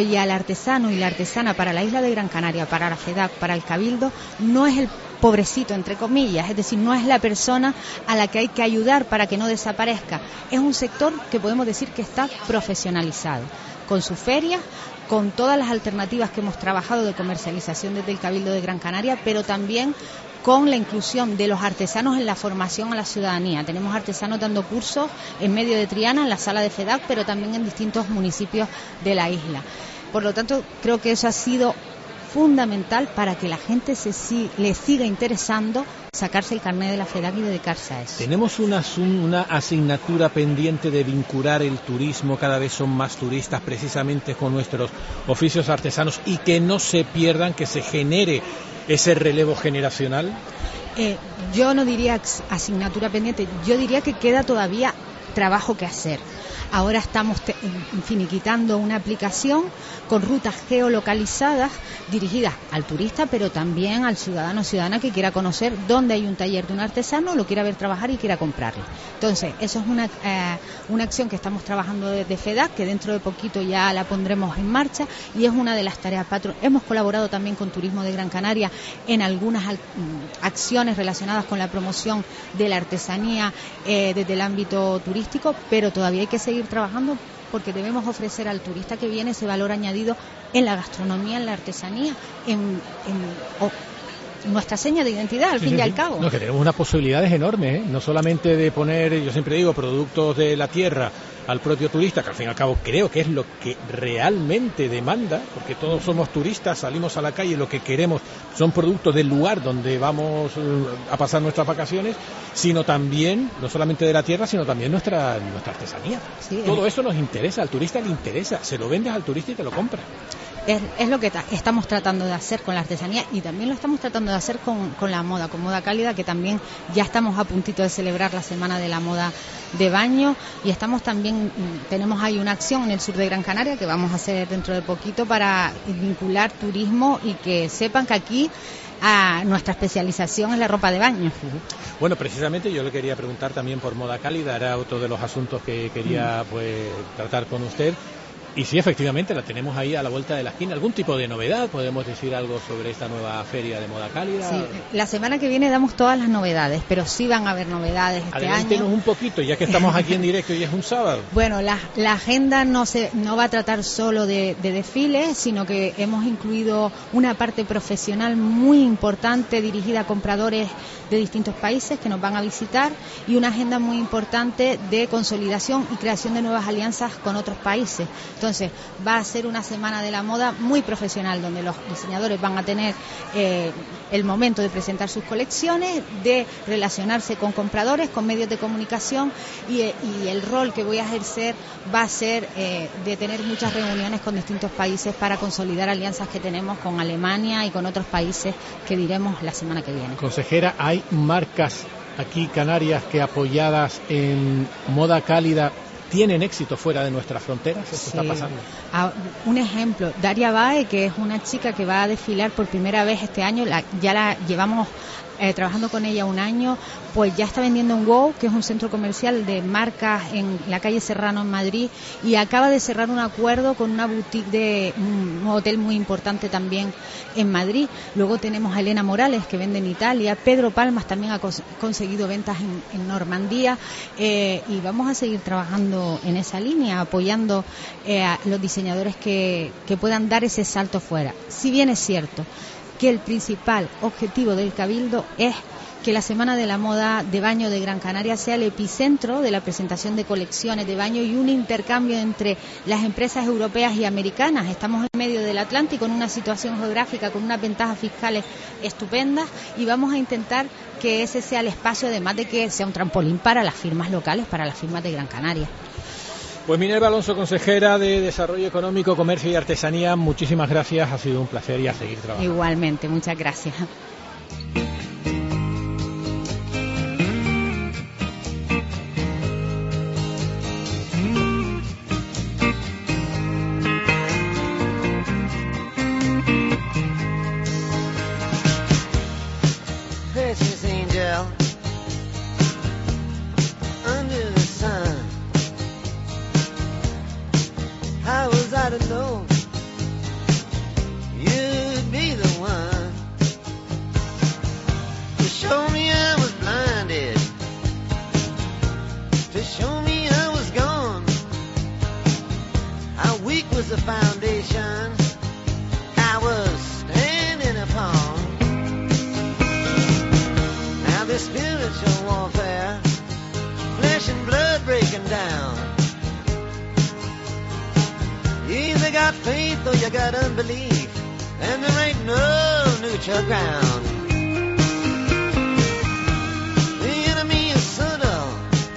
Speaker 8: y al artesano y la artesana para la isla de Gran Canaria, para la FEDAC, para el Cabildo, no es el pobrecito, entre comillas, es decir, no es la persona a la que hay que ayudar para que no desaparezca. Es un sector que podemos decir que está profesionalizado, con sus ferias, con todas las alternativas que hemos trabajado de comercialización desde el Cabildo de Gran Canaria, pero también con la inclusión de los artesanos en la formación a la ciudadanía. Tenemos artesanos dando cursos en medio de Triana, en la sala de FEDAC, pero también en distintos municipios de la isla. Por lo tanto, creo que eso ha sido fundamental para que la gente se si, le siga interesando sacarse el carnet de la FEDAC y dedicarse a eso.
Speaker 2: Tenemos una, una asignatura pendiente de vincular el turismo, cada vez son más turistas precisamente con nuestros oficios artesanos y que no se pierdan, que se genere ese relevo generacional.
Speaker 8: Eh, yo no diría asignatura pendiente, yo diría que queda todavía trabajo que hacer. Ahora estamos te, finiquitando una aplicación con rutas geolocalizadas dirigidas al turista, pero también al ciudadano o ciudadana que quiera conocer dónde hay un taller de un artesano, lo quiera ver trabajar y quiera comprarlo. Entonces, eso es una, eh, una acción que estamos trabajando desde FEDAC, que dentro de poquito ya la pondremos en marcha y es una de las tareas patro. Hemos colaborado también con Turismo de Gran Canaria en algunas al, acciones relacionadas con la promoción de la artesanía eh, desde el ámbito turístico, pero todavía hay que seguir trabajando porque debemos ofrecer al turista que viene ese valor añadido en la gastronomía, en la artesanía, en, en oh, nuestra seña de identidad, al
Speaker 2: sí,
Speaker 8: fin
Speaker 2: sí,
Speaker 8: y al
Speaker 2: sí.
Speaker 8: cabo.
Speaker 2: No, que tenemos unas posibilidades enormes, ¿eh? No solamente de poner, yo siempre digo, productos de la tierra al propio turista, que al fin y al cabo creo que es lo que realmente demanda, porque todos somos turistas, salimos a la calle, lo que queremos son productos del lugar donde vamos a pasar nuestras vacaciones, sino también, no solamente de la tierra, sino también nuestra, nuestra artesanía. Sí, todo eso nos interesa, al turista le interesa, se lo vendes al turista y te lo compra.
Speaker 8: Es, es lo que ta- estamos tratando de hacer con la artesanía y también lo estamos tratando de hacer con, con la moda, con Moda Cálida, que también ya estamos a puntito de celebrar la Semana de la Moda de Baño y estamos también, tenemos ahí una acción en el sur de Gran Canaria que vamos a hacer dentro de poquito para vincular turismo y que sepan que aquí a nuestra especialización es la ropa de baño.
Speaker 2: Bueno, precisamente yo le quería preguntar también por Moda Cálida, era otro de los asuntos que quería pues tratar con usted. Y sí, efectivamente, la tenemos ahí a la vuelta de la esquina. ¿Algún tipo de novedad? ¿Podemos decir algo sobre esta nueva feria de Moda Cálida?
Speaker 8: Sí, la semana que viene damos todas las novedades, pero sí van a haber novedades este
Speaker 2: Adelántenos
Speaker 8: año.
Speaker 2: un poquito, ya que estamos aquí en directo y es un sábado.
Speaker 8: Bueno, la, la agenda no se no va a tratar solo de, de desfiles, sino que hemos incluido una parte profesional muy importante dirigida a compradores de distintos países que nos van a visitar y una agenda muy importante de consolidación y creación de nuevas alianzas con otros países. Entonces, va a ser una semana de la moda muy profesional, donde los diseñadores van a tener eh, el momento de presentar sus colecciones, de relacionarse con compradores, con medios de comunicación y, y el rol que voy a ejercer va a ser eh, de tener muchas reuniones con distintos países para consolidar alianzas que tenemos con Alemania y con otros países que diremos la semana que viene.
Speaker 2: Consejera, ¿hay marcas aquí canarias que apoyadas en Moda Cálida tienen éxito fuera de nuestras fronteras? ¿Eso
Speaker 8: Sí.
Speaker 2: está pasando?
Speaker 8: Ah, un ejemplo, Daria Bae, que es una chica que va a desfilar por primera vez este año, la, ya la llevamos eh, trabajando con ella un año, pues ya está vendiendo en WOW, que es un centro comercial de marcas en la calle Serrano en Madrid, y acaba de cerrar un acuerdo con una boutique de un hotel muy importante también en Madrid. Luego tenemos a Elena Morales, que vende en Italia, Pedro Palmas también ha cons- conseguido ventas en, en Normandía, eh, y vamos a seguir trabajando en esa línea, apoyando eh, a los diseñadores que, que puedan dar ese salto fuera. Si bien es cierto que el principal objetivo del Cabildo es que la Semana de la Moda de Baño de Gran Canaria sea el epicentro de la presentación de colecciones de baño y un intercambio entre las empresas europeas y americanas. Estamos en medio del Atlántico en una situación geográfica con unas ventajas fiscales estupendas y vamos a intentar que ese sea el espacio, además de que sea un trampolín para las firmas locales, para las firmas de Gran Canaria.
Speaker 2: Pues Minerva Alonso, consejera de Desarrollo Económico, Comercio y Artesanía, muchísimas gracias, ha sido un placer y a seguir trabajando.
Speaker 8: Igualmente, muchas gracias.
Speaker 9: Precious angel under the sun. How was I to know was the foundation I was standing upon. Now this spiritual warfare, flesh and blood breaking down. You either got faith or you got unbelief, and there ain't no neutral ground. The enemy is subtle,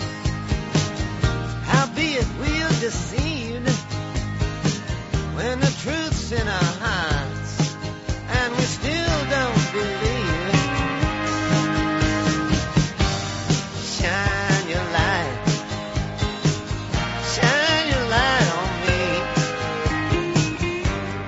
Speaker 9: howbeit we're deceived, when the truth's in our hearts and we still don't believe. Shine your light, shine your light on me,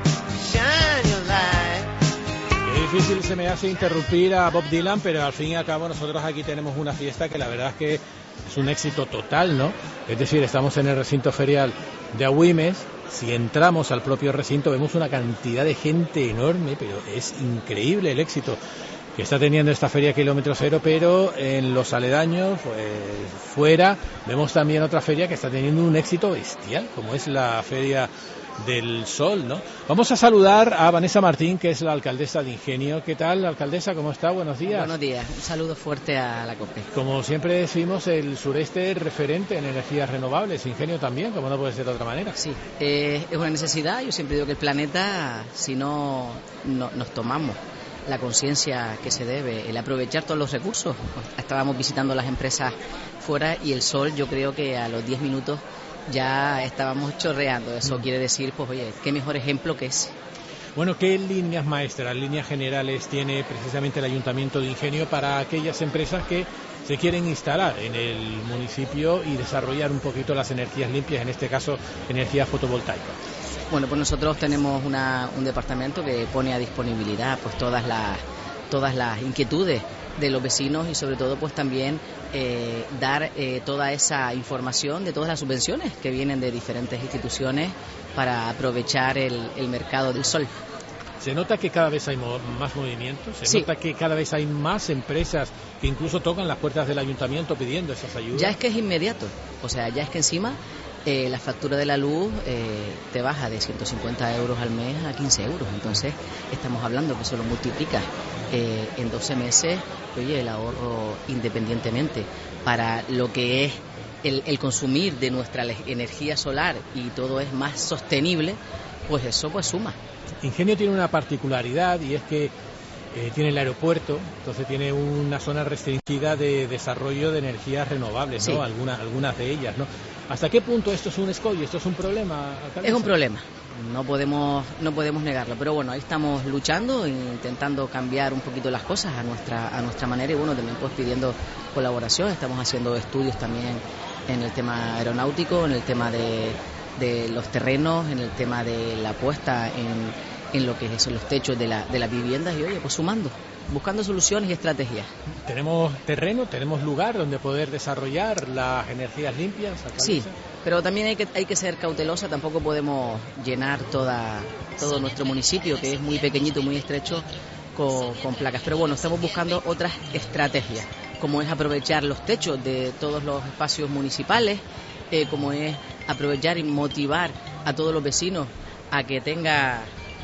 Speaker 9: shine your light.
Speaker 2: Qué difícil se me hace interrumpir a Bob Dylan, pero al fin y al cabo nosotros aquí tenemos una fiesta que la verdad es que es un éxito total, ¿no? Es decir, estamos en el recinto ferial de Agüimes. Si entramos al propio recinto vemos una cantidad de gente enorme, pero es increíble el éxito que está teniendo esta feria Kilómetro Cero, pero en los aledaños, pues, fuera, vemos también otra feria que está teniendo un éxito bestial, como es la Feria del Sol, ¿no? Vamos a saludar a Vanessa Martín, que es la alcaldesa de Ingenio. ¿Qué tal, alcaldesa? ¿Cómo está? Buenos días.
Speaker 10: Buenos días. Un saludo fuerte a la COPE.
Speaker 2: Como siempre decimos, el sureste es referente en energías renovables, Ingenio también, como no puede ser de otra manera.
Speaker 10: Sí, eh, es una necesidad. Yo siempre digo que el planeta, si no, no nos tomamos la conciencia que se debe, el aprovechar todos los recursos. Estábamos visitando las empresas fuera y el sol, yo creo que a los diez minutos ya estábamos chorreando. Eso mm. quiere decir, pues oye, qué mejor ejemplo que ese.
Speaker 2: Bueno, ¿qué líneas maestras, líneas generales tiene precisamente el Ayuntamiento de Ingenio para aquellas empresas que se quieren instalar en el municipio y desarrollar un poquito las energías limpias, en este caso energía fotovoltaica?
Speaker 10: Bueno, pues nosotros tenemos una, un departamento que pone a disponibilidad pues todas las todas las inquietudes de los vecinos y sobre todo pues también eh, dar eh, toda esa información de todas las subvenciones que vienen de diferentes instituciones para aprovechar el, el mercado del sol.
Speaker 2: ¿Se nota que cada vez hay mo- más movimientos? ¿Se
Speaker 10: sí.
Speaker 2: nota que cada vez hay más empresas que incluso tocan las puertas del ayuntamiento pidiendo esas ayudas?
Speaker 10: Ya es que es inmediato, o sea, ya es que encima eh, la factura de la luz eh, te baja de ciento cincuenta euros al mes a quince euros, entonces estamos hablando que eso lo multiplicas eh, en doce meses, oye, el ahorro independientemente para lo que es el, el consumir de nuestra energía solar y todo es más sostenible, pues eso pues suma.
Speaker 2: Ingenio tiene una particularidad y es que eh, tiene el aeropuerto, entonces tiene una zona restringida de desarrollo de energías renovables, ¿no? Sí. Algunas, algunas de ellas, ¿no? ¿Hasta qué punto esto es un escollo, esto es un problema, alcaldesa?
Speaker 10: Es un problema, no podemos, no podemos negarlo, pero bueno, ahí estamos luchando, intentando cambiar un poquito las cosas a nuestra, a nuestra manera y bueno, también pues pidiendo colaboración, estamos haciendo estudios también en el tema aeronáutico, en el tema de, de los terrenos, en el tema de la puesta en en lo que son los techos de, la, de las viviendas y oye, pues sumando, buscando soluciones y estrategias.
Speaker 2: ¿Tenemos terreno, tenemos lugar donde poder desarrollar las energías limpias, alcaldesa?
Speaker 10: Sí, pero también hay que, hay que ser cautelosa, tampoco podemos llenar toda, todo nuestro municipio, que es muy pequeñito, muy estrecho, con, con placas. Pero bueno, estamos buscando otras estrategias, como es aprovechar los techos de todos los espacios municipales, eh, como es aprovechar y motivar a todos los vecinos a que tenga...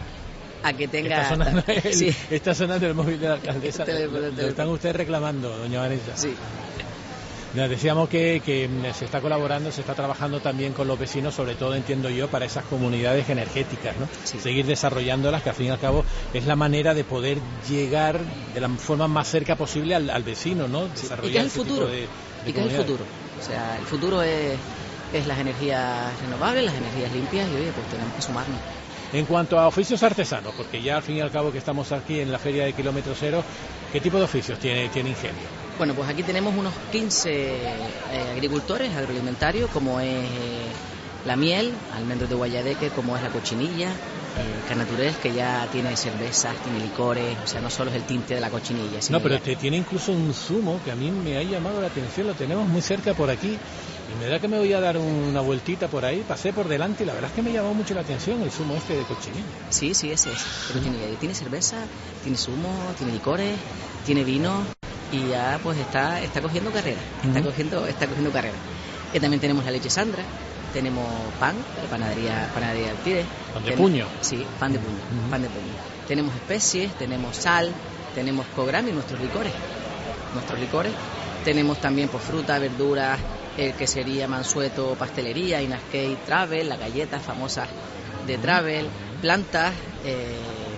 Speaker 10: a que tenga...
Speaker 2: Está sonando el,
Speaker 10: sí.
Speaker 2: está sonando el móvil de la alcaldesa. Tele, tele, tele. Lo están ustedes reclamando, doña Vanessa.
Speaker 10: Sí.
Speaker 2: Nos decíamos que, que se está colaborando, se está trabajando también con los vecinos, sobre todo, entiendo yo, para esas comunidades energéticas, ¿no? Sí. Seguir desarrollándolas, que al fin y al cabo es la manera de poder llegar de la forma más cerca posible al, al vecino, ¿no?
Speaker 10: Sí. ¿Y qué es el futuro? De, de ¿Y qué es el futuro? O sea, el futuro es, es las energías renovables, las energías limpias, y oye, pues tenemos que sumarnos.
Speaker 2: En cuanto a oficios artesanos, porque ya al fin y al cabo que estamos aquí en la Feria de Kilómetro Cero, ¿qué tipo de oficios tiene, tiene Ingenio?
Speaker 10: Bueno, pues aquí tenemos unos quince eh, agricultores agroalimentarios, como es eh, la miel, almendros de Guayadeque, como es la cochinilla, eh, Canaturés, que ya tiene cervezas, tiene licores, o sea, no solo es el tinte de la cochinilla.
Speaker 2: No, pero te tiene incluso un zumo que a mí me ha llamado la atención, lo tenemos muy cerca por aquí. Y me da que me voy a dar una vueltita por ahí, pasé por delante y la verdad es que me llamó mucho la atención el zumo este de cochinilla.
Speaker 10: Sí, sí, ese es, de cochinilla. Y tiene cerveza, tiene zumo, tiene licores, tiene vino y ya pues está está cogiendo carrera, está uh-huh. cogiendo está cogiendo carrera. Y también tenemos la leche Sandra, tenemos pan, de panadería, panadería Alpide.
Speaker 2: ¿Pan de
Speaker 10: Ten-
Speaker 2: puño?
Speaker 10: Sí, pan de puño,
Speaker 2: Ujú.
Speaker 10: pan de puño. Tenemos especies, tenemos sal, tenemos Cogram y nuestros licores, nuestros licores. Tenemos también pues fruta, verduras, el que sería Mansueto Pastelería, Inaskate Travel, las galletas famosas de Travel, plantas, eh,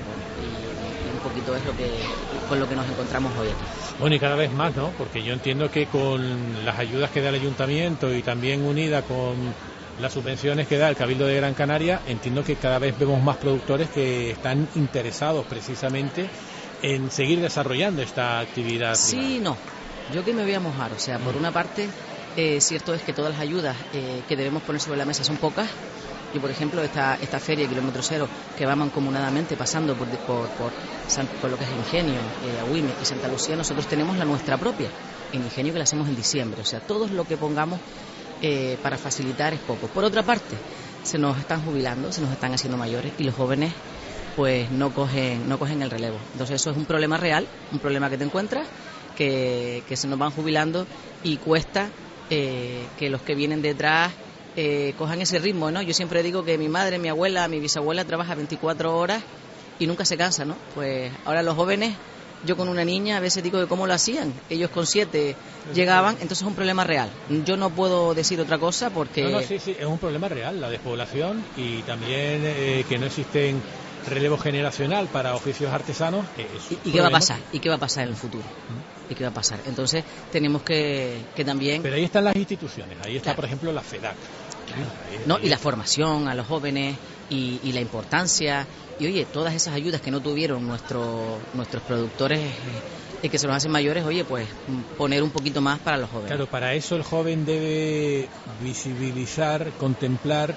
Speaker 10: y, y un poquito es lo que con lo que nos encontramos hoy aquí.
Speaker 2: Bueno, y cada vez más, ¿no? Porque yo entiendo que con las ayudas que da el ayuntamiento y también unida con las subvenciones que da el Cabildo de Gran Canaria, entiendo que cada vez vemos más productores que están interesados precisamente en seguir desarrollando esta actividad.
Speaker 10: Sí, no. Yo que me voy a mojar, o sea, por una parte, eh, cierto es que todas las ayudas eh, que debemos poner sobre la mesa son pocas. Yo, por ejemplo, esta esta feria Kilómetro Cero, que va mancomunadamente pasando por, por, por, San- por lo que es Ingenio, eh, Agüime y Santa Lucía, nosotros tenemos la nuestra propia, en Ingenio, que la hacemos en diciembre. O sea, todo lo que pongamos eh, para facilitar es poco. Por otra parte, se nos están jubilando, se nos están haciendo mayores y los jóvenes pues no cogen, no cogen el relevo. Entonces eso es un problema real, un problema que te encuentras, que, que se nos van jubilando y cuesta eh, que los que vienen detrás eh, cojan ese ritmo, ¿no? Yo siempre digo que mi madre, mi abuela, mi bisabuela trabaja veinticuatro horas y nunca se cansa, ¿no? Pues ahora los jóvenes, yo con una niña a veces digo de cómo lo hacían, ellos con siete llegaban, entonces es un problema real. Yo no puedo decir otra cosa porque...
Speaker 2: No, no, sí, sí, es un problema real, la despoblación y también eh, que no existen relevo generacional para oficios artesanos. Eh, es un
Speaker 10: ¿Y, y qué va a
Speaker 2: problema.
Speaker 10: pasar? ¿Y qué va a pasar en el futuro? ¿Y qué va a pasar? Entonces tenemos que, que también...
Speaker 2: Pero ahí están las instituciones, ahí está,
Speaker 10: Claro.
Speaker 2: por ejemplo, la FEDAC. Ahí-
Speaker 10: ¿no?
Speaker 2: ahí-
Speaker 10: Y la formación a los jóvenes y, y la importancia. Y oye, todas esas ayudas que no tuvieron nuestro, nuestros productores y eh, que se nos hacen mayores, oye, pues mm, poner un poquito más para los jóvenes.
Speaker 2: Claro, para eso el joven debe visibilizar, contemplar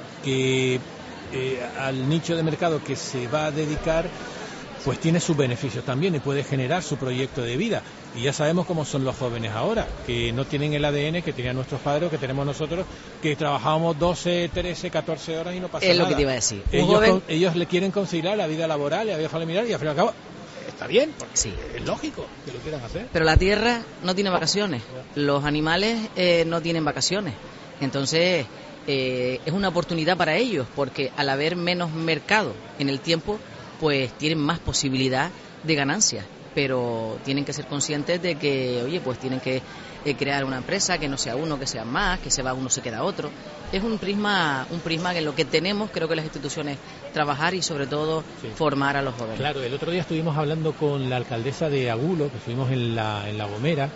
Speaker 2: que eh, al nicho de mercado que se va a dedicar pues tiene sus beneficios también y puede generar su proyecto de vida. Y ya sabemos cómo son los jóvenes ahora, que no tienen el A D N que tenían nuestros padres o que tenemos nosotros, que trabajábamos doce, trece, catorce horas y no pasa
Speaker 10: Es
Speaker 2: nada.
Speaker 10: lo que te iba a decir. Un
Speaker 2: Ellos,
Speaker 10: joven-
Speaker 2: con- ellos le quieren conciliar la vida laboral y la vida familiar y al fin y al cabo está bien, porque
Speaker 10: Sí.
Speaker 2: es lógico que lo quieran hacer.
Speaker 10: Pero la tierra no tiene vacaciones, los animales eh, no tienen vacaciones. Entonces, eh, es una oportunidad para ellos, porque al haber menos mercado en el tiempo, pues tienen más posibilidad de ganancias. Pero tienen que ser conscientes de que, oye, pues tienen que eh, crear una empresa, que no sea uno, que sea más, que se va uno, se queda otro. Es un prisma, un prisma que en lo que tenemos, creo que las instituciones, trabajar y sobre todo
Speaker 2: Sí.
Speaker 10: formar a los jóvenes.
Speaker 2: Claro, el otro día estuvimos hablando con la alcaldesa de Agulo, que estuvimos en la, en la Gomera,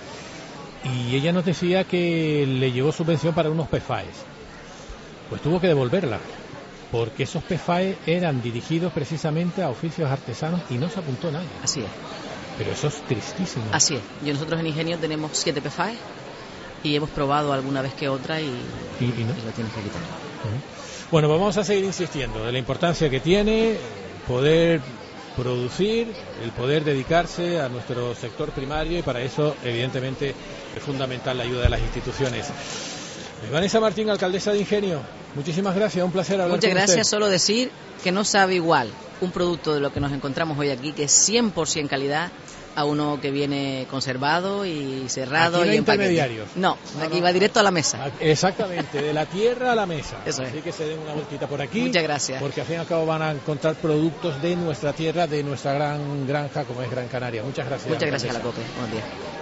Speaker 2: y ella nos decía que le llegó subvención para unos P F A Es. Pues tuvo que devolverla, porque esos P F A E eran dirigidos precisamente a oficios artesanos y no se apuntó nadie.
Speaker 10: Así es.
Speaker 2: Pero eso es tristísimo.
Speaker 10: Así es. Yo nosotros en Ingenio tenemos siete P F A Es y hemos probado alguna vez que otra y,
Speaker 2: Y- y no.
Speaker 10: y lo tienes que quitar.
Speaker 2: Ujú. Bueno, vamos a seguir insistiendo de la importancia que tiene poder producir, el poder dedicarse a nuestro sector primario y para eso, evidentemente, es fundamental la ayuda de las instituciones. Vanessa Martín, alcaldesa de Ingenio, muchísimas gracias, un placer hablar
Speaker 10: Muchas
Speaker 2: con
Speaker 10: gracias.
Speaker 2: usted.
Speaker 10: Solo decir que no sabe igual un producto de lo que nos encontramos hoy aquí, que es cien por ciento calidad, a uno que viene conservado y cerrado.
Speaker 2: Aquí no hay
Speaker 10: y en paquete.
Speaker 2: intermediarios.
Speaker 10: No,
Speaker 2: No,
Speaker 10: aquí
Speaker 2: no.
Speaker 10: va directo a la mesa.
Speaker 2: Ah, exactamente, de la tierra a la mesa.
Speaker 10: Eso es.
Speaker 2: Así que se den una vueltita por aquí.
Speaker 10: Muchas gracias.
Speaker 2: Porque al fin y al cabo van a encontrar productos de nuestra tierra, de nuestra gran granja como es Gran Canaria. Muchas gracias.
Speaker 10: Muchas gracias a la
Speaker 2: alcaldesa.
Speaker 10: COPE. Buenos días.